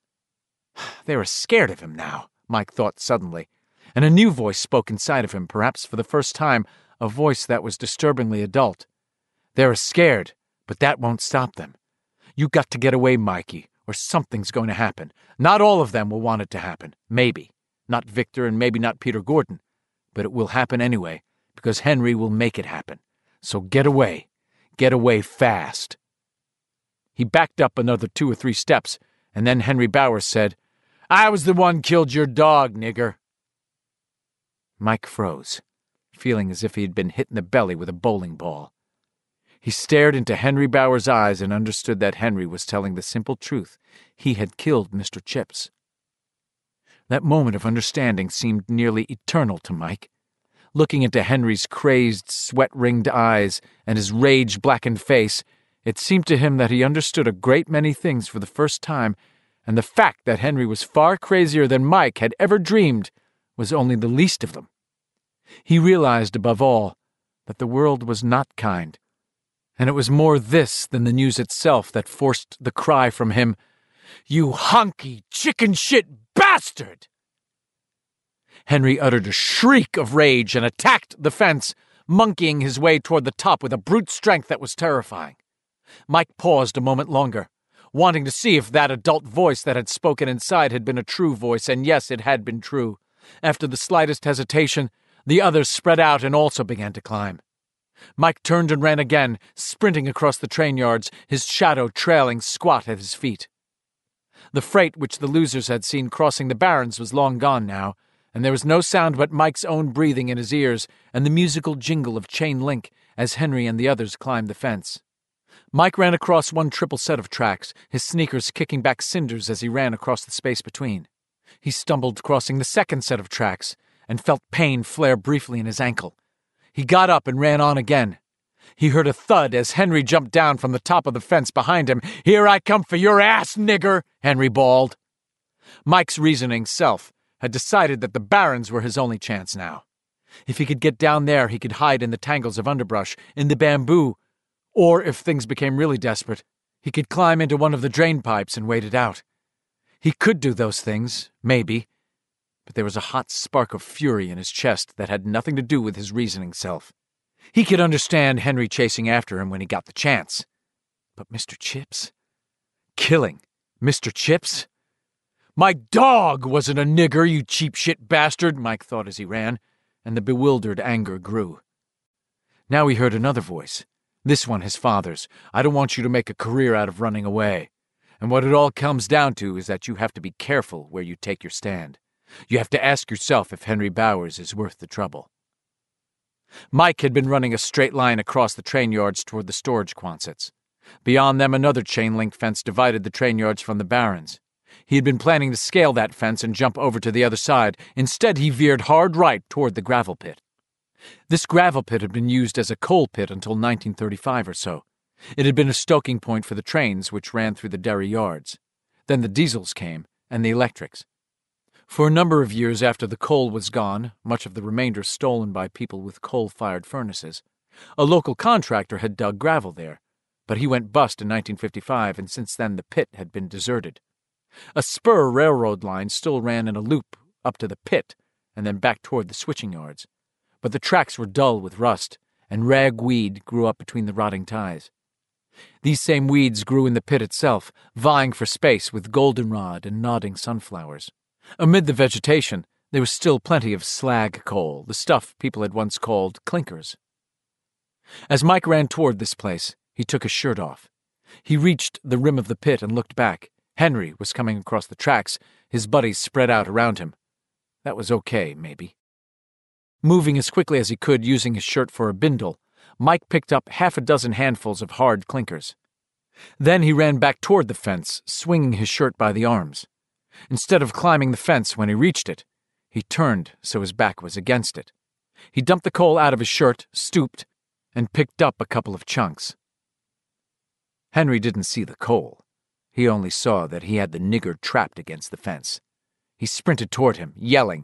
They were scared of him now, Mike thought suddenly, and a new voice spoke inside of him, perhaps for the first time, a voice that was disturbingly adult. They were scared, but that won't stop them. You got to get away, Mikey, or something's going to happen. Not all of them will want it to happen. Maybe. Not Victor and maybe not Peter Gordon. But it will happen anyway, because Henry will make it happen. So get away. Get away fast. He backed up another two or three steps, and then Henry Bowers said, I was the one killed your dog, nigger. Mike froze, feeling as if he had been hit in the belly with a bowling ball. He stared into Henry Bowers' eyes and understood that Henry was telling the simple truth. He had killed Mister Chips. That moment of understanding seemed nearly eternal to Mike. Looking into Henry's crazed, sweat-ringed eyes and his rage-blackened face, it seemed to him that he understood a great many things for the first time, and the fact that Henry was far crazier than Mike had ever dreamed was only the least of them. He realized, above all, that the world was not kind, and it was more this than the news itself that forced the cry from him, You honky chicken-shit bastard! Henry uttered a shriek of rage and attacked the fence, monkeying his way toward the top with a brute strength that was terrifying. Mike paused a moment longer, wanting to see if that adult voice that had spoken inside had been a true voice, and yes, it had been true. After the slightest hesitation, the others spread out and also began to climb. Mike turned and ran again, sprinting across the train yards, his shadow trailing squat at his feet. The freight which the losers had seen crossing the barrens was long gone now, and there was no sound but Mike's own breathing in his ears and the musical jingle of chain link as Henry and the others climbed the fence. Mike ran across one triple set of tracks, his sneakers kicking back cinders as he ran across the space between. He stumbled crossing the second set of tracks and felt pain flare briefly in his ankle. He got up and ran on again. He heard a thud as Henry jumped down from the top of the fence behind him. Here I come for your ass, nigger, Henry bawled. Mike's reasoning self had decided that the barrens were his only chance now. If he could get down there, he could hide in the tangles of underbrush, in the bamboo, or, if things became really desperate, he could climb into one of the drain pipes and wait it out. He could do those things, maybe, but there was a hot spark of fury in his chest that had nothing to do with his reasoning self. He could understand Henry chasing after him when he got the chance. But Mister Chips? Killing Mister Chips? My dog wasn't a nigger, you cheap shit bastard, Mike thought as he ran, and the bewildered anger grew. Now he heard another voice. This one his father's. I don't want you to make a career out of running away. And what it all comes down to is that you have to be careful where you take your stand. You have to ask yourself if Henry Bowers is worth the trouble. Mike had been running a straight line across the train yards toward the storage quonsets. Beyond them, another chain-link fence divided the train yards from the barrens. He had been planning to scale that fence and jump over to the other side. Instead, he veered hard right toward the gravel pit. This gravel pit had been used as a coal pit until nineteen thirty-five or so. It had been a stoking point for the trains which ran through the Derry yards. Then the diesels came, and the electrics. For a number of years after the coal was gone, much of the remainder stolen by people with coal-fired furnaces, a local contractor had dug gravel there, but he went bust in nineteen fifty-five, and since then the pit had been deserted. A spur railroad line still ran in a loop up to the pit and then back toward the switching yards, but the tracks were dull with rust, and ragweed grew up between the rotting ties. These same weeds grew in the pit itself, vying for space with goldenrod and nodding sunflowers. Amid the vegetation, there was still plenty of slag coal, the stuff people had once called clinkers. As Mike ran toward this place, he took his shirt off. He reached the rim of the pit and looked back. Henry was coming across the tracks, his buddies spread out around him. That was okay, maybe. Moving as quickly as he could, using his shirt for a bindle, Mike picked up half a dozen handfuls of hard clinkers. Then he ran back toward the fence, swinging his shirt by the arms. Instead of climbing the fence when he reached it, he turned so his back was against it. He dumped the coal out of his shirt, stooped, and picked up a couple of chunks. Henry didn't see the coal. He only saw that he had the nigger trapped against the fence. He sprinted toward him, yelling.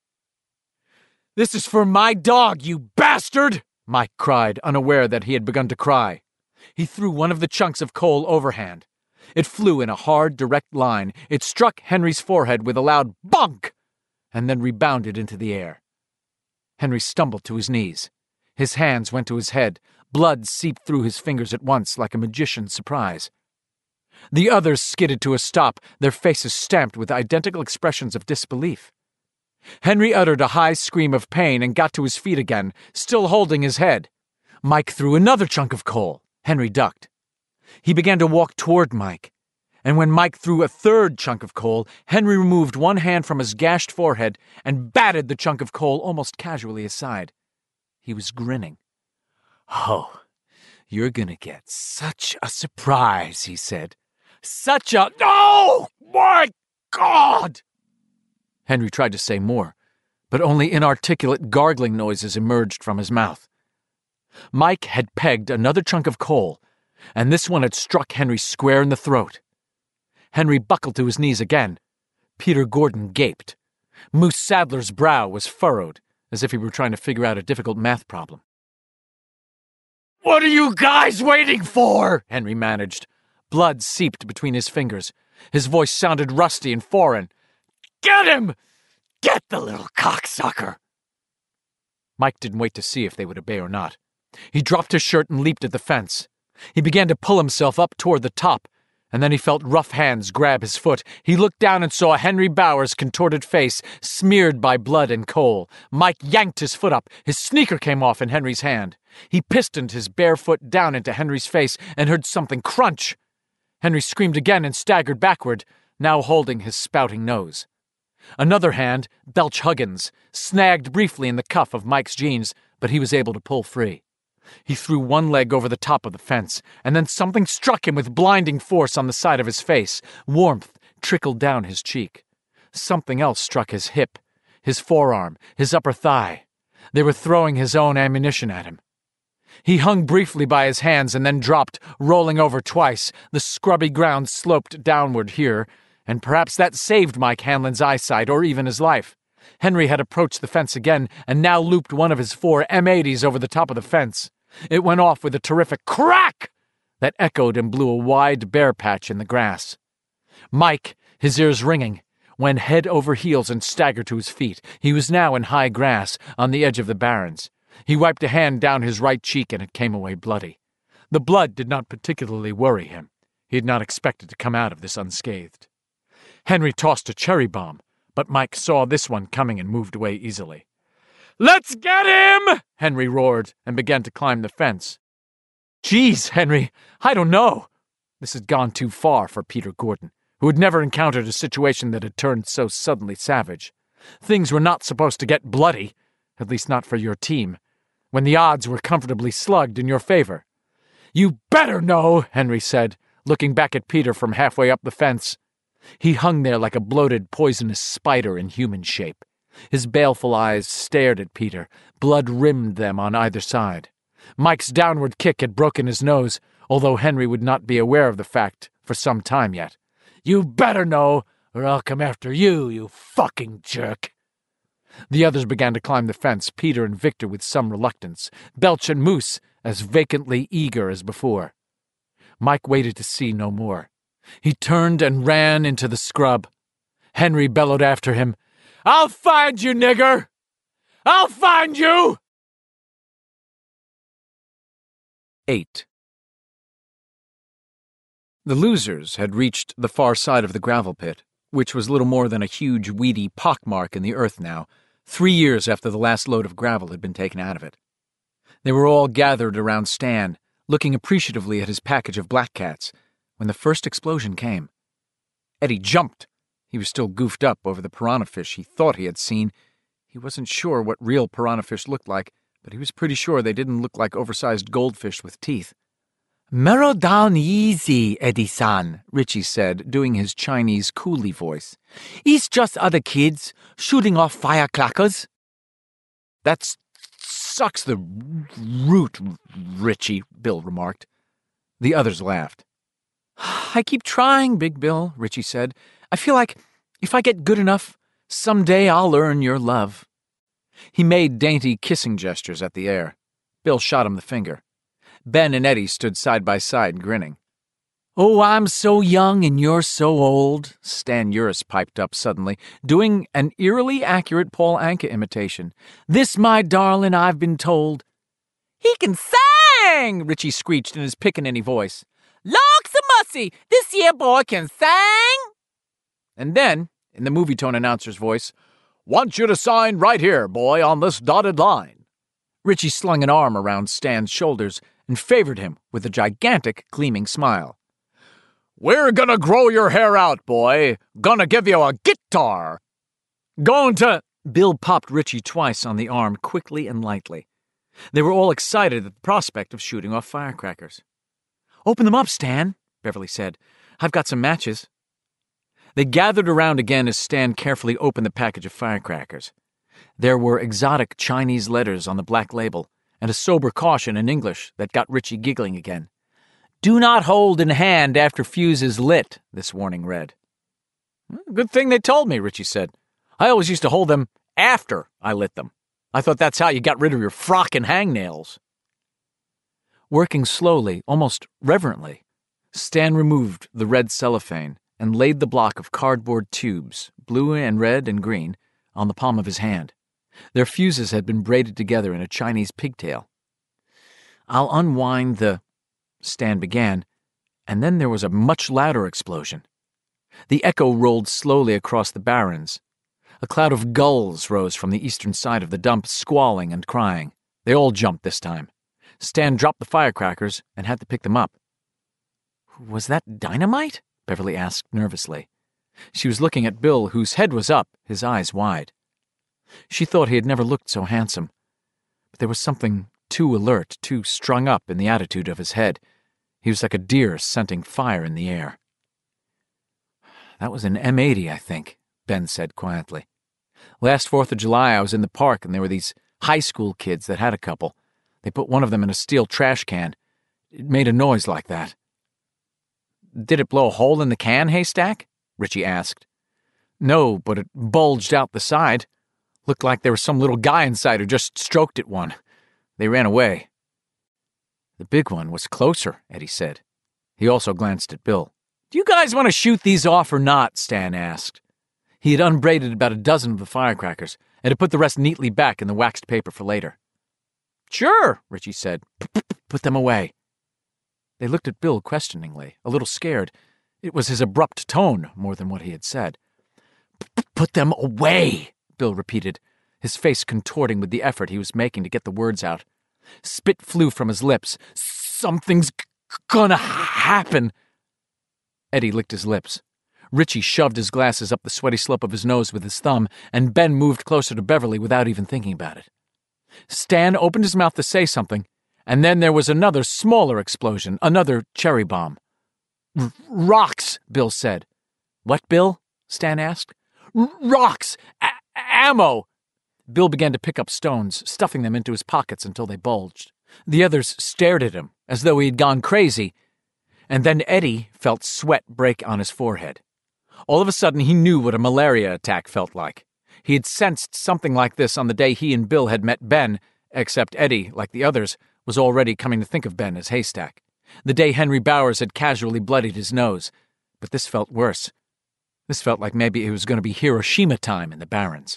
"This is for my dog, you bastard!" Mike cried, unaware that he had begun to cry. He threw one of the chunks of coal overhand. It flew in a hard, direct line. It struck Henry's forehead with a loud bonk, and then rebounded into the air. Henry stumbled to his knees. His hands went to his head. Blood seeped through his fingers at once like a magician's surprise. The others skidded to a stop, their faces stamped with identical expressions of disbelief. Henry uttered a high scream of pain and got to his feet again, still holding his head. Mike threw another chunk of coal. Henry ducked. He began to walk toward Mike, and when Mike threw a third chunk of coal, Henry removed one hand from his gashed forehead and batted the chunk of coal almost casually aside. He was grinning. "Oh, you're gonna get such a surprise," he said. "Such a... Oh, my God!" Henry tried to say more, but only inarticulate gargling noises emerged from his mouth. Mike had pegged another chunk of coal, and this one had struck Henry square in the throat. Henry buckled to his knees again. Peter Gordon gaped. Moose Sadler's brow was furrowed, as if he were trying to figure out a difficult math problem. "What are you guys waiting for?" Henry managed. Blood seeped between his fingers. His voice sounded rusty and foreign. "Get him! Get the little cocksucker!" Mike didn't wait to see if they would obey or not. He dropped his shirt and leaped at the fence. He began to pull himself up toward the top, and then he felt rough hands grab his foot. He looked down and saw Henry Bowers' contorted face, smeared by blood and coal. Mike yanked his foot up. His sneaker came off in Henry's hand. He pistoned his bare foot down into Henry's face and heard something crunch. Henry screamed again and staggered backward, now holding his spouting nose. Another hand, Belch Huggins, snagged briefly in the cuff of Mike's jeans, but he was able to pull free. He threw one leg over the top of the fence, and then something struck him with blinding force on the side of his face. Warmth trickled down his cheek. Something else struck his hip, his forearm, his upper thigh. They were throwing his own ammunition at him. He hung briefly by his hands and then dropped, rolling over twice. The scrubby ground sloped downward here, and perhaps that saved Mike Hanlon's eyesight or even his life. Henry had approached the fence again and now looped one of his four M eighties over the top of the fence. It went off with a terrific crack that echoed and blew a wide bare patch in the grass. Mike, his ears ringing, went head over heels and staggered to his feet. He was now in high grass on the edge of the barrens. He wiped a hand down his right cheek and it came away bloody. The blood did not particularly worry him. He had not expected to come out of this unscathed. Henry tossed a cherry bomb, but Mike saw this one coming and moved away easily. "Let's get him!" Henry roared and began to climb the fence. "Geez, Henry, I don't know." This had gone too far for Peter Gordon, who had never encountered a situation that had turned so suddenly savage. Things were not supposed to get bloody, at least not for your team, when the odds were comfortably slugged in your favor. "You better know," Henry said, looking back at Peter from halfway up the fence. He hung there like a bloated, poisonous spider in human shape. His baleful eyes stared at Peter. Blood rimmed them on either side. Mike's downward kick had broken his nose, although Henry would not be aware of the fact for some time yet. "You better know, or I'll come after you, you fucking jerk." The others began to climb the fence, Peter and Victor with some reluctance, Belch and Moose as vacantly eager as before. Mike waited to see no more. He turned and ran into the scrub. Henry bellowed after him, "I'll find you, nigger! I'll find you!" Eight. The losers had reached the far side of the gravel pit, which was little more than a huge weedy pockmark in the earth now, three years after the last load of gravel had been taken out of it. They were all gathered around Stan, looking appreciatively at his package of black cats, when the first explosion came. Eddie jumped. He was still goofed up over the piranha fish he thought he had seen. He wasn't sure what real piranha fish looked like, but he was pretty sure they didn't look like oversized goldfish with teeth. "Mellow down easy, Eddie-san," Richie said, doing his Chinese coolie voice. "It's just other kids shooting off firecrackers." "That sucks the root, Richie," Bill remarked. The others laughed. "I keep trying, Big Bill," Richie said. "I feel like if I get good enough, someday I'll earn your love." He made dainty kissing gestures at the air. Bill shot him the finger. Ben and Eddie stood side by side, grinning. "Oh, I'm so young and you're so old," Stan Uris piped up suddenly, doing an eerily accurate Paul Anka imitation. "This, my darling, I've been told." "He can sing!" Richie screeched in his pickaninny voice. "Locks of see, this here boy can sing. And then, in the movie tone announcer's voice, "Want you to sign right here, boy, on this dotted line." Richie slung an arm around Stan's shoulders and favored him with a gigantic, gleaming smile. "We're gonna grow your hair out, boy. Gonna give you a guitar. Going to—" Bill popped Richie twice on the arm quickly and lightly. They were all excited at the prospect of shooting off firecrackers. "Open them up, Stan," Beverly said. "I've got some matches." They gathered around again as Stan carefully opened the package of firecrackers. There were exotic Chinese letters on the black label, and a sober caution in English that got Richie giggling again. "Do not hold in hand after fuse is lit," this warning read. "Good thing they told me," Richie said. "I always used to hold them after I lit them. I thought that's how you got rid of your frock and hangnails." Working slowly, almost reverently, Stan removed the red cellophane and laid the block of cardboard tubes, blue and red and green, on the palm of his hand. Their fuses had been braided together in a Chinese pigtail. "I'll unwind the—" Stan began, and then there was a much louder explosion. The echo rolled slowly across the barrens. A cloud of gulls rose from the eastern side of the dump, squalling and crying. They all jumped this time. Stan dropped the firecrackers and had to pick them up. "Was that dynamite?" Beverly asked nervously. She was looking at Bill, whose head was up, his eyes wide. She thought he had never looked so handsome, but there was something too alert, too strung up in the attitude of his head. He was like a deer scenting fire in the air. "That was an M eighty, I think," Ben said quietly. "Last Fourth of July I was in the park and there were these high school kids that had a couple. They put one of them in a steel trash can. It made a noise like that." "Did it blow a hole in the can, Haystack?" Richie asked. "No, but it bulged out the side. Looked like there was some little guy inside who just stroked at one. They ran away." "The big one was closer," Eddie said. He also glanced at Bill. "Do you guys want to shoot these off or not?" Stan asked. He had unbraided about a dozen of the firecrackers and had put the rest neatly back in the waxed paper for later. "Sure," Richie said. "Put them away." They looked at Bill questioningly, a little scared. It was his abrupt tone more than what he had said. "Put them away," Bill repeated, his face contorting with the effort he was making to get the words out. Spit flew from his lips. "Something's g- gonna happen." Eddie licked his lips. Richie shoved his glasses up the sweaty slope of his nose with his thumb, and Ben moved closer to Beverly without even thinking about it. Stan opened his mouth to say something, and then there was another smaller explosion, another cherry bomb. R- "Rocks," Bill said. "What, Bill?" Stan asked. R- "Rocks! A- ammo!" Bill began to pick up stones, stuffing them into his pockets until they bulged. The others stared at him, as though he had gone crazy, and then Eddie felt sweat break on his forehead. All of a sudden, he knew what a malaria attack felt like. He had sensed something like this on the day he and Bill had met Ben, except Eddie, like the others, was already coming to think of Ben as Haystack. The day Henry Bowers had casually bloodied his nose. But this felt worse. This felt like maybe it was going to be Hiroshima time in the Barrens.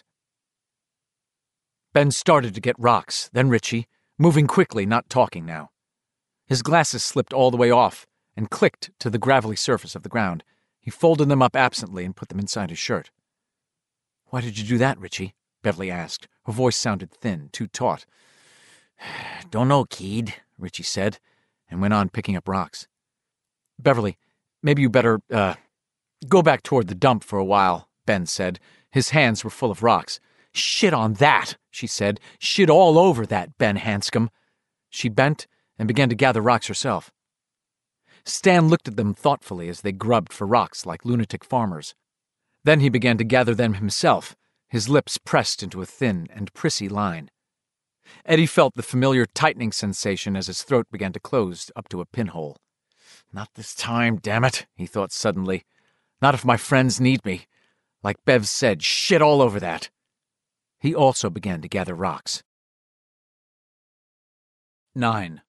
Ben started to get rocks, then Richie, moving quickly, not talking now. His glasses slipped all the way off and clicked to the gravelly surface of the ground. He folded them up absently and put them inside his shirt. "Why did you do that, Richie?" Beverly asked. Her voice sounded thin, too taut. "Don't know, kid," Richie said, and went on picking up rocks. "Beverly, maybe you better, uh, go back toward the dump for a while," Ben said. His hands were full of rocks. "Shit on that," she said. "Shit all over that, Ben Hanscom." She bent and began to gather rocks herself. Stan looked at them thoughtfully as they grubbed for rocks like lunatic farmers. Then he began to gather them himself, his lips pressed into a thin and prissy line. Eddie felt the familiar tightening sensation as his throat began to close up to a pinhole. "Not this time, damn it," he thought suddenly. "Not if my friends need me. Like Bev said, shit all over that." He also began to gather rocks. Nine.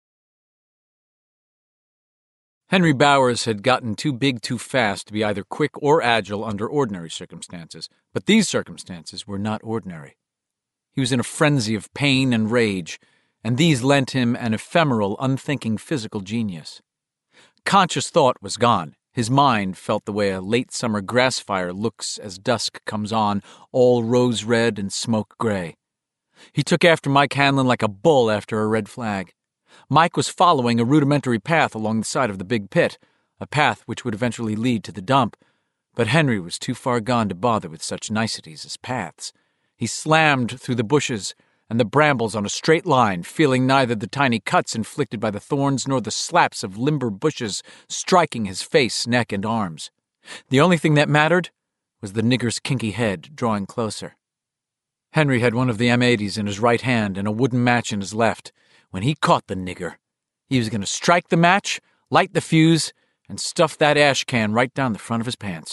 Henry Bowers had gotten too big too fast to be either quick or agile under ordinary circumstances, but these circumstances were not ordinary. He was in a frenzy of pain and rage, and these lent him an ephemeral, unthinking physical genius. Conscious thought was gone. His mind felt the way a late summer grass fire looks as dusk comes on, all rose-red and smoke-gray. He took after Mike Hanlon like a bull after a red flag. Mike was following a rudimentary path along the side of the big pit, a path which would eventually lead to the dump, but Henry was too far gone to bother with such niceties as paths. He slammed through the bushes and the brambles on a straight line, feeling neither the tiny cuts inflicted by the thorns nor the slaps of limber bushes striking his face, neck, and arms. The only thing that mattered was the nigger's kinky head drawing closer. Henry had one of the M eighties in his right hand and a wooden match in his left. When he caught the nigger, he was going to strike the match, light the fuse, and stuff that ash can right down the front of his pants.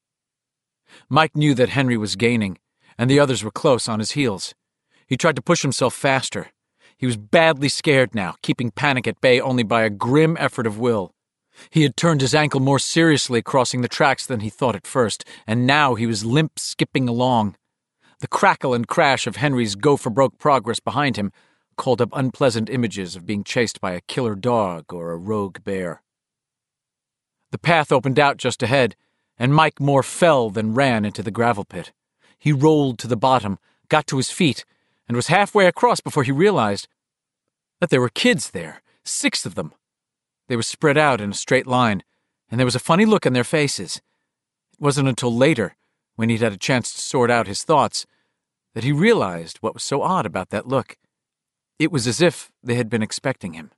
Mike knew that Henry was gaining, and the others were close on his heels. He tried to push himself faster. He was badly scared now, keeping panic at bay only by a grim effort of will. He had turned his ankle more seriously crossing the tracks than he thought at first, and now he was limp skipping along. The crackle and crash of Henry's go-for-broke progress behind him called up unpleasant images of being chased by a killer dog or a rogue bear. The path opened out just ahead, and Mike more fell than ran into the gravel pit. He rolled to the bottom, got to his feet, and was halfway across before he realized that there were kids there, six of them. They were spread out in a straight line, and there was a funny look on their faces. It wasn't until later, when he'd had a chance to sort out his thoughts, that he realized what was so odd about that look. It was as if they had been expecting him.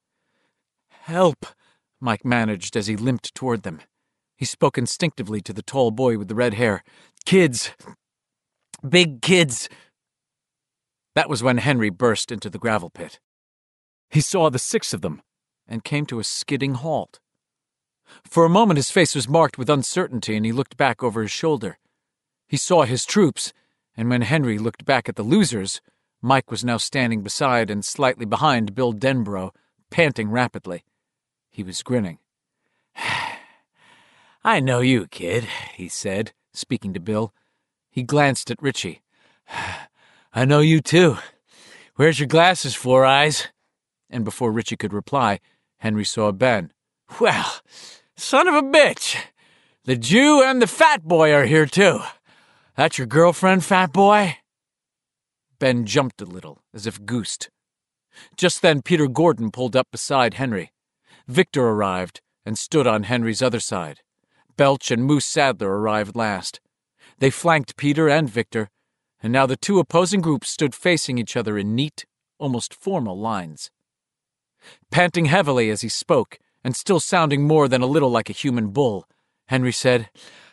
"Help," Mike managed as he limped toward them. He spoke instinctively to the tall boy with the red hair. "Kids. Big kids." That was when Henry burst into the gravel pit. He saw the six of them and came to a skidding halt. For a moment his face was marked with uncertainty and he looked back over his shoulder. He saw his troops, and when Henry looked back at the losers, Mike was now standing beside and slightly behind Bill Denbrough, panting rapidly. He was grinning. "I know you, kid," he said, speaking to Bill. He glanced at Richie. "I know you, too. Where's your glasses, Four Eyes?" And before Richie could reply, Henry saw Ben. "Well, son of a bitch! The Jew and the fat boy are here, too. That's your girlfriend, fat boy?" Ben jumped a little, as if goosed. Just then Peter Gordon pulled up beside Henry. Victor arrived and stood on Henry's other side. Belch and Moose Sadler arrived last. They flanked Peter and Victor, and now the two opposing groups stood facing each other in neat, almost formal lines. Panting heavily as he spoke, and still sounding more than a little like a human bull, Henry said,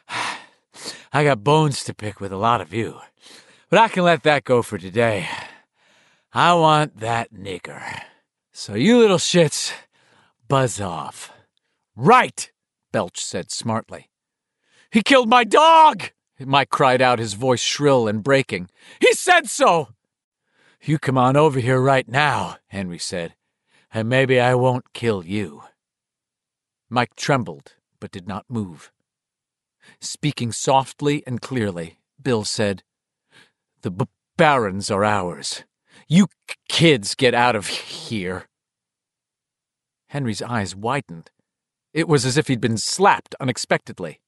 "I got bones to pick with a lot of you, but I can let that go for today. I want that nigger. So you little shits, buzz off." "Right," Belch said smartly. "He killed my dog!" Mike cried out, his voice shrill and breaking. "He said so!" "You come on over here right now," Henry said, "and maybe I won't kill you." Mike trembled, but did not move. Speaking softly and clearly, Bill said, "The b- barons are ours. You k- kids get out of here." Henry's eyes widened. It was as if he'd been slapped unexpectedly.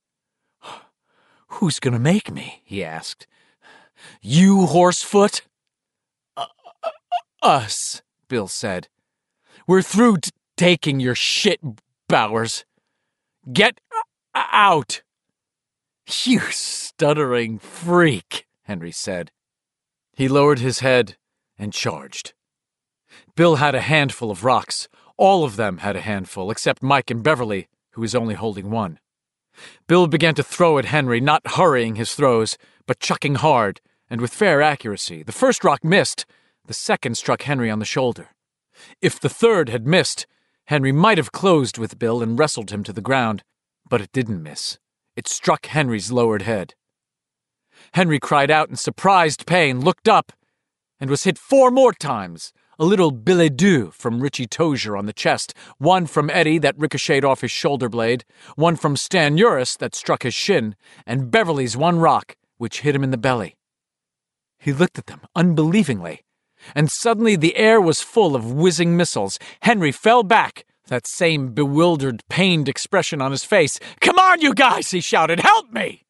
"Who's going to make me?" he asked. "You, Horsefoot?" Uh, uh, us, Bill said. "We're through t- taking your shit, Bowers. Get uh, out." "You stuttering freak," Henry said. He lowered his head and charged. Bill had a handful of rocks. All of them had a handful, except Mike and Beverly, who was only holding one. Bill began to throw at Henry, not hurrying his throws, but chucking hard, and with fair accuracy. The first rock missed. The second struck Henry on the shoulder. If the third had missed, Henry might have closed with Bill and wrestled him to the ground, but it didn't miss. It struck Henry's lowered head. Henry cried out in surprised pain, looked up, and was hit four more times. A little billet doux from Richie Tozier on the chest, one from Eddie that ricocheted off his shoulder blade, one from Stan Uris that struck his shin, and Beverly's one rock, which hit him in the belly. He looked at them unbelievingly, and suddenly the air was full of whizzing missiles. Henry fell back, that same bewildered, pained expression on his face. "Come on, you guys!" he shouted. "Help me!"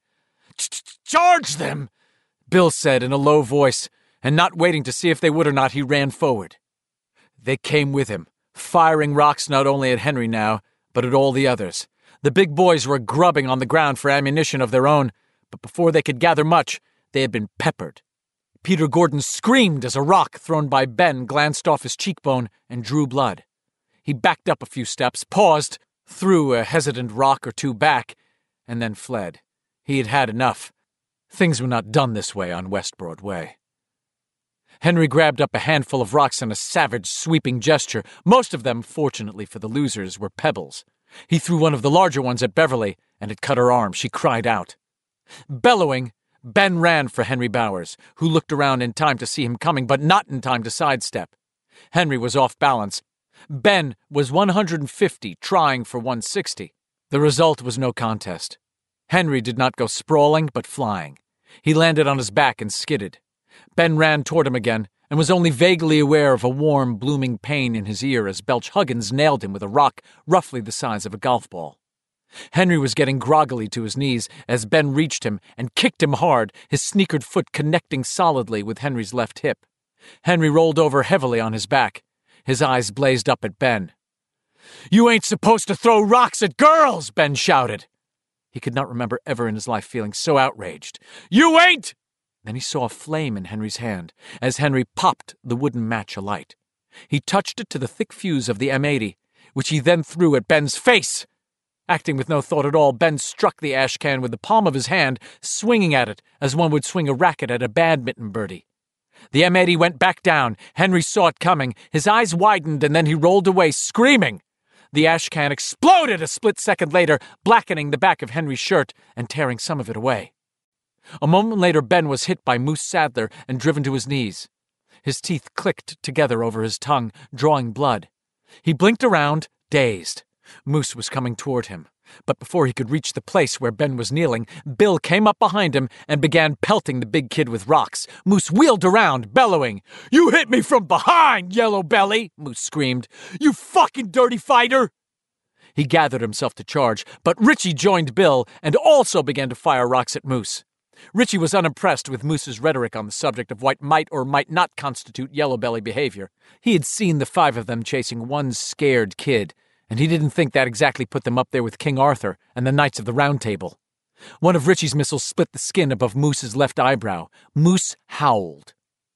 "Charge them!" Bill said in a low voice, and not waiting to see if they would or not, he ran forward. They came with him, firing rocks not only at Henry now, but at all the others. The big boys were grubbing on the ground for ammunition of their own, but before they could gather much, they had been peppered. Peter Gordon screamed as a rock thrown by Ben glanced off his cheekbone and drew blood. He backed up a few steps, paused, threw a hesitant rock or two back, and then fled. He had had enough. Things were not done this way on West Broadway. Henry grabbed up a handful of rocks in a savage, sweeping gesture. Most of them, fortunately for the losers, were pebbles. He threw one of the larger ones at Beverly, and it cut her arm. She cried out. Bellowing, Ben ran for Henry Bowers, who looked around in time to see him coming, but not in time to sidestep. Henry was off balance. Ben was one hundred fifty, trying for one hundred sixty. The result was no contest. Henry did not go sprawling, but flying. He landed on his back and skidded. Ben ran toward him again, and was only vaguely aware of a warm, blooming pain in his ear as Belch Huggins nailed him with a rock roughly the size of a golf ball. Henry was getting groggily to his knees as Ben reached him and kicked him hard, his sneakered foot connecting solidly with Henry's left hip. Henry rolled over heavily on his back. His eyes blazed up at Ben. "You ain't supposed to throw rocks at girls!" Ben shouted. He could not remember ever in his life feeling so outraged. "You ain't!" Then he saw a flame in Henry's hand as Henry popped the wooden match alight. He touched it to the thick fuse of the M eighty, which he then threw at Ben's face. Acting with no thought at all, Ben struck the ash can with the palm of his hand, swinging at it as one would swing a racket at a badminton birdie. The M eighty went back down. Henry saw it coming. His eyes widened, and then he rolled away, screaming. The ash can exploded a split second later, blackening the back of Henry's shirt and tearing some of it away. A moment later, Ben was hit by Moose Sadler and driven to his knees. His teeth clicked together over his tongue, drawing blood. He blinked around, dazed. Moose was coming toward him. But before he could reach the place where Ben was kneeling, Bill came up behind him and began pelting the big kid with rocks. Moose wheeled around, bellowing. "You hit me from behind, Yellow Belly!" Moose screamed. "You fucking dirty fighter!" He gathered himself to charge, but Richie joined Bill and also began to fire rocks at Moose. Richie was unimpressed with Moose's rhetoric on the subject of what might or might not constitute Yellow Belly behavior. He had seen the five of them chasing one scared kid, and he didn't think that exactly put them up there with King Arthur and the Knights of the Round Table. One of Richie's missiles split the skin above Moose's left eyebrow. Moose howled.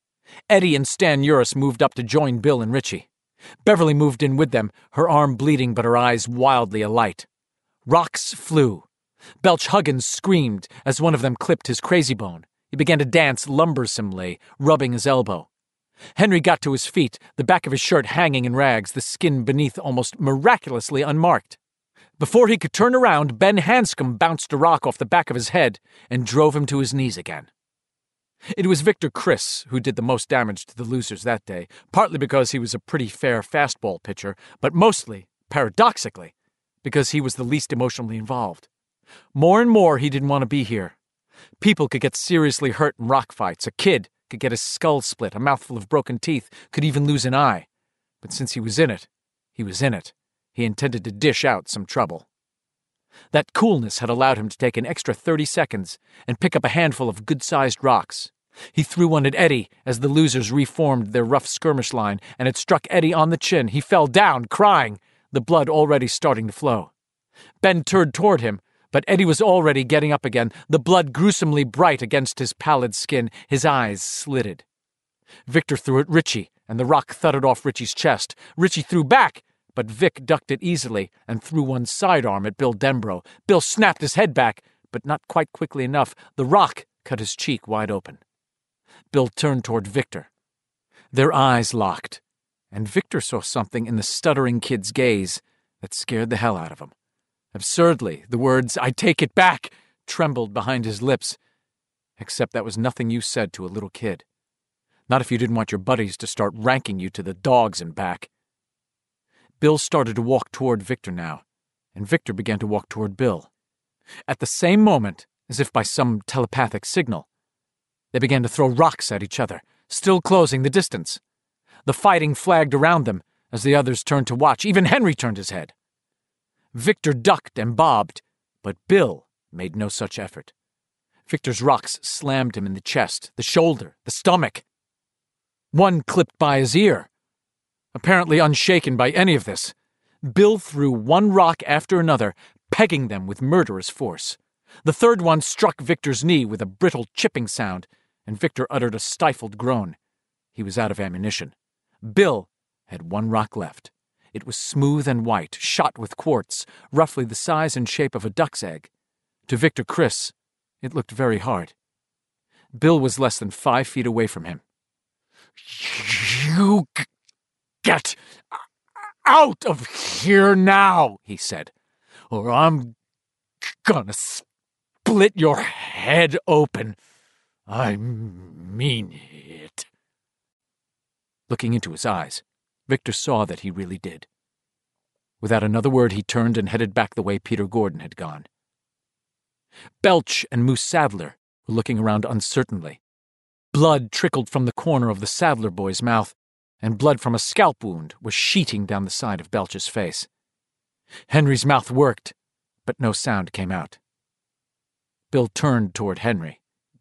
Eddie and Stan Uris moved up to join Bill and Richie. Beverly moved in with them, her arm bleeding but her eyes wildly alight. Rocks flew. Belch Huggins screamed as one of them clipped his crazy bone. He began to dance lumbersomely, rubbing his elbow. Henry got to his feet, the back of his shirt hanging in rags, the skin beneath almost miraculously unmarked. Before he could turn around, Ben Hanscom bounced a rock off the back of his head and drove him to his knees again. It was Victor Criss who did the most damage to the losers that day, partly because he was a pretty fair fastball pitcher, but mostly, paradoxically, because he was the least emotionally involved. More and more he didn't want to be here. People could get seriously hurt in rock fights. A kid could get his skull split, a mouthful of broken teeth, could even lose an eye. But since he was in it, he was in it. He intended to dish out some trouble. That coolness had allowed him to take an extra thirty seconds and pick up a handful of good-sized rocks. He threw one at Eddie as the losers reformed their rough skirmish line, and it struck Eddie on the chin. He fell down, crying, the blood already starting to flow. Ben turned toward him, but Eddie was already getting up again, the blood gruesomely bright against his pallid skin, his eyes slitted. Victor threw at Richie, and the rock thudded off Richie's chest. Richie threw back, but Vic ducked it easily and threw one sidearm at Bill Denbrough. Bill snapped his head back, but not quite quickly enough. The rock cut his cheek wide open. Bill turned toward Victor. Their eyes locked, and Victor saw something in the stuttering kid's gaze that scared the hell out of him. Absurdly, the words, "I take it back," trembled behind his lips. Except that was nothing you said to a little kid. Not if you didn't want your buddies to start ranking you to the dogs and back. Bill started to walk toward Victor now, and Victor began to walk toward Bill. At the same moment, as if by some telepathic signal, they began to throw rocks at each other, still closing the distance. The fighting flagged around them As the others turned to watch, even Henry turned his head. Victor ducked and bobbed, but Bill made no such effort. Victor's rocks slammed him in the chest, the shoulder, the stomach. One clipped by his ear. Apparently unshaken by any of this, Bill threw one rock after another, pegging them with murderous force. The third one struck Victor's knee with a brittle chipping sound, and Victor uttered a stifled groan. He was out of ammunition. Bill had one rock left. It was smooth and white, shot with quartz, roughly the size and shape of a duck's egg. To Victor Criss, it looked very hard. Bill was less than five feet away from him. "You g- get out of here now," he said, "or I'm gonna split your head open. I mean it." Looking into his eyes, Victor saw that he really did. Without another word, he turned and headed back the way Peter Gordon had gone. Belch and Moose Sadler were looking around uncertainly. Blood trickled from the corner of the Sadler boy's mouth, and blood from a scalp wound was sheeting down the side of Belch's face. Henry's mouth worked, but no sound came out. Bill turned toward Henry.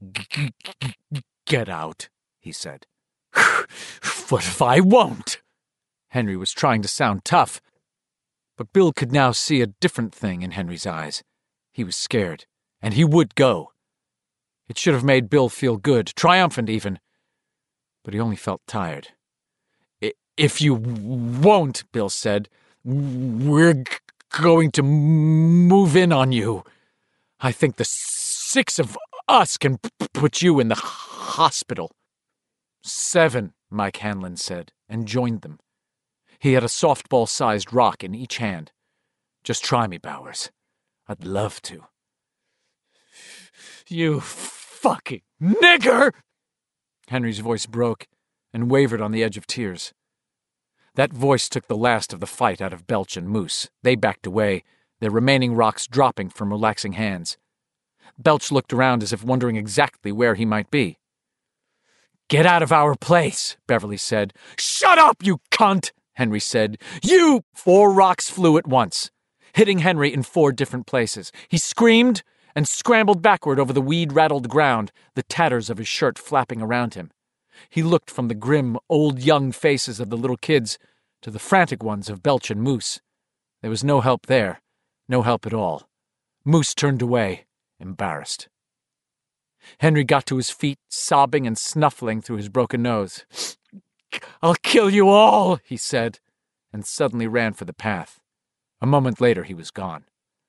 "Get out," he said. "What if I won't?" Henry was trying to sound tough, but Bill could now see a different thing in Henry's eyes. He was scared, and he would go. It should have made Bill feel good, triumphant even, but he only felt tired. "If you won't," Bill said, "we're g- going to move in on you. I think the six of us can p- put you in the hospital." "Seven," Mike Hanlon said, and joined them. He had a softball-sized rock in each hand. "Just try me, Bowers. I'd love to." "You fucking nigger!" Henry's voice broke and wavered on the edge of tears. That voice took the last of the fight out of Belch and Moose. They backed away, their remaining rocks dropping from relaxing hands. Belch looked around as if wondering exactly where he might be. "Get out of our place," Beverly said. "Shut up, you cunt," Henry said. "You—" Four rocks flew at once, hitting Henry in four different places. He screamed and scrambled backward over the weed-rattled ground, the tatters of his shirt flapping around him. He looked from the grim, old-young faces of the little kids to the frantic ones of Belch and Moose. There was no help there, no help at all. Moose turned away, embarrassed. Henry got to his feet, sobbing and snuffling through his broken nose. "I'll kill you all," he said, and suddenly ran for the path. A moment later, he was gone.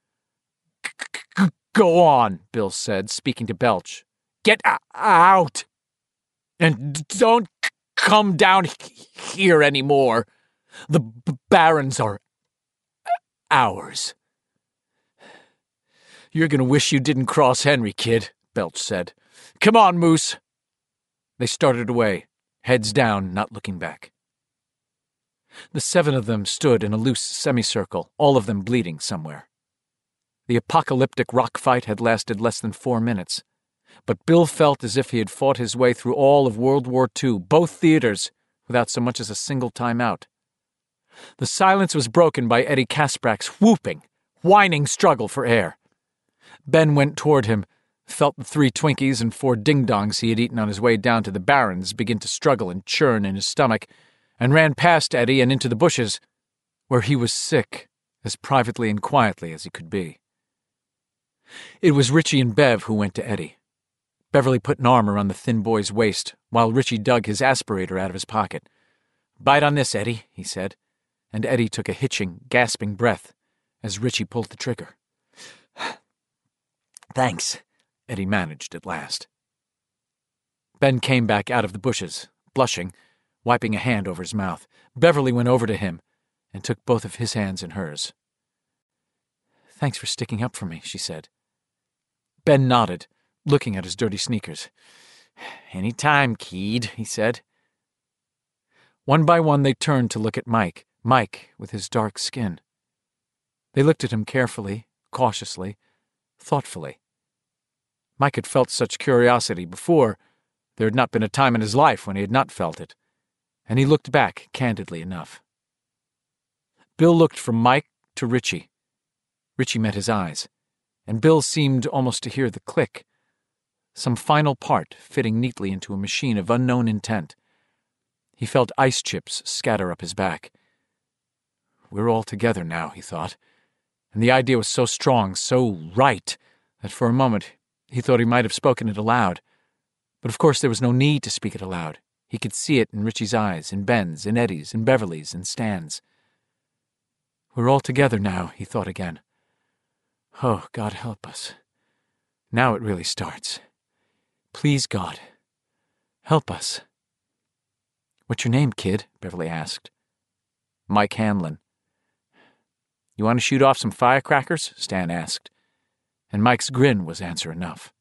"Go on," Bill said, speaking to Belch. "Get out! And don't come down here anymore. The Barrens are ours." "You're going to wish you didn't cross Henry, kid," Belch said. "Come on, Moose." They started away, heads down, not looking back. The seven of them stood in a loose semicircle, all of them bleeding somewhere. The apocalyptic rock fight had lasted less than four minutes, but Bill felt as if he had fought his way through all of World War Two, both theaters, without so much as a single time-out. The silence was broken by Eddie Kasprak's whooping, whining struggle for air. Ben went toward him, felt the three Twinkies and four ding-dongs he had eaten on his way down to the Barrens begin to struggle and churn in his stomach, and ran past Eddie and into the bushes, where he was sick, as privately and quietly as he could be. It was Richie and Bev who went to Eddie. Beverly put an arm around the thin boy's waist, while Richie dug his aspirator out of his pocket. "Bite on this, Eddie," he said, and Eddie took a hitching, gasping breath as Richie pulled the trigger. "Thanks," Eddie managed at last. Ben came back out of the bushes, blushing, wiping a hand over his mouth. Beverly went over to him and took both of his hands in hers. "Thanks for sticking up for me," she said. Ben nodded, looking at his dirty sneakers. "Any time, kid," he said. One by one they turned to look at Mike, Mike with his dark skin. They looked at him carefully, cautiously, thoughtfully. Mike had felt such curiosity before. There had not been a time in his life when he had not felt it, and he looked back candidly enough. Bill looked from Mike to Richie. Richie met his eyes, and Bill seemed almost to hear the click. Some final part fitting neatly into a machine of unknown intent. He felt ice chips scatter up his back. We're all together now, he thought, and the idea was so strong, so right, that for a moment he thought he might have spoken it aloud. But of course there was no need to speak it aloud. He could see it in Richie's eyes, in Ben's, in Eddie's, in Beverly's, in Stan's. We're all together now, he thought again. Oh, God help us. Now it really starts. Please, God, help us. What's your name, kid? Beverly asked. Mike Hanlon. You want to shoot off some firecrackers? Stan asked. And Mike's grin was answer enough.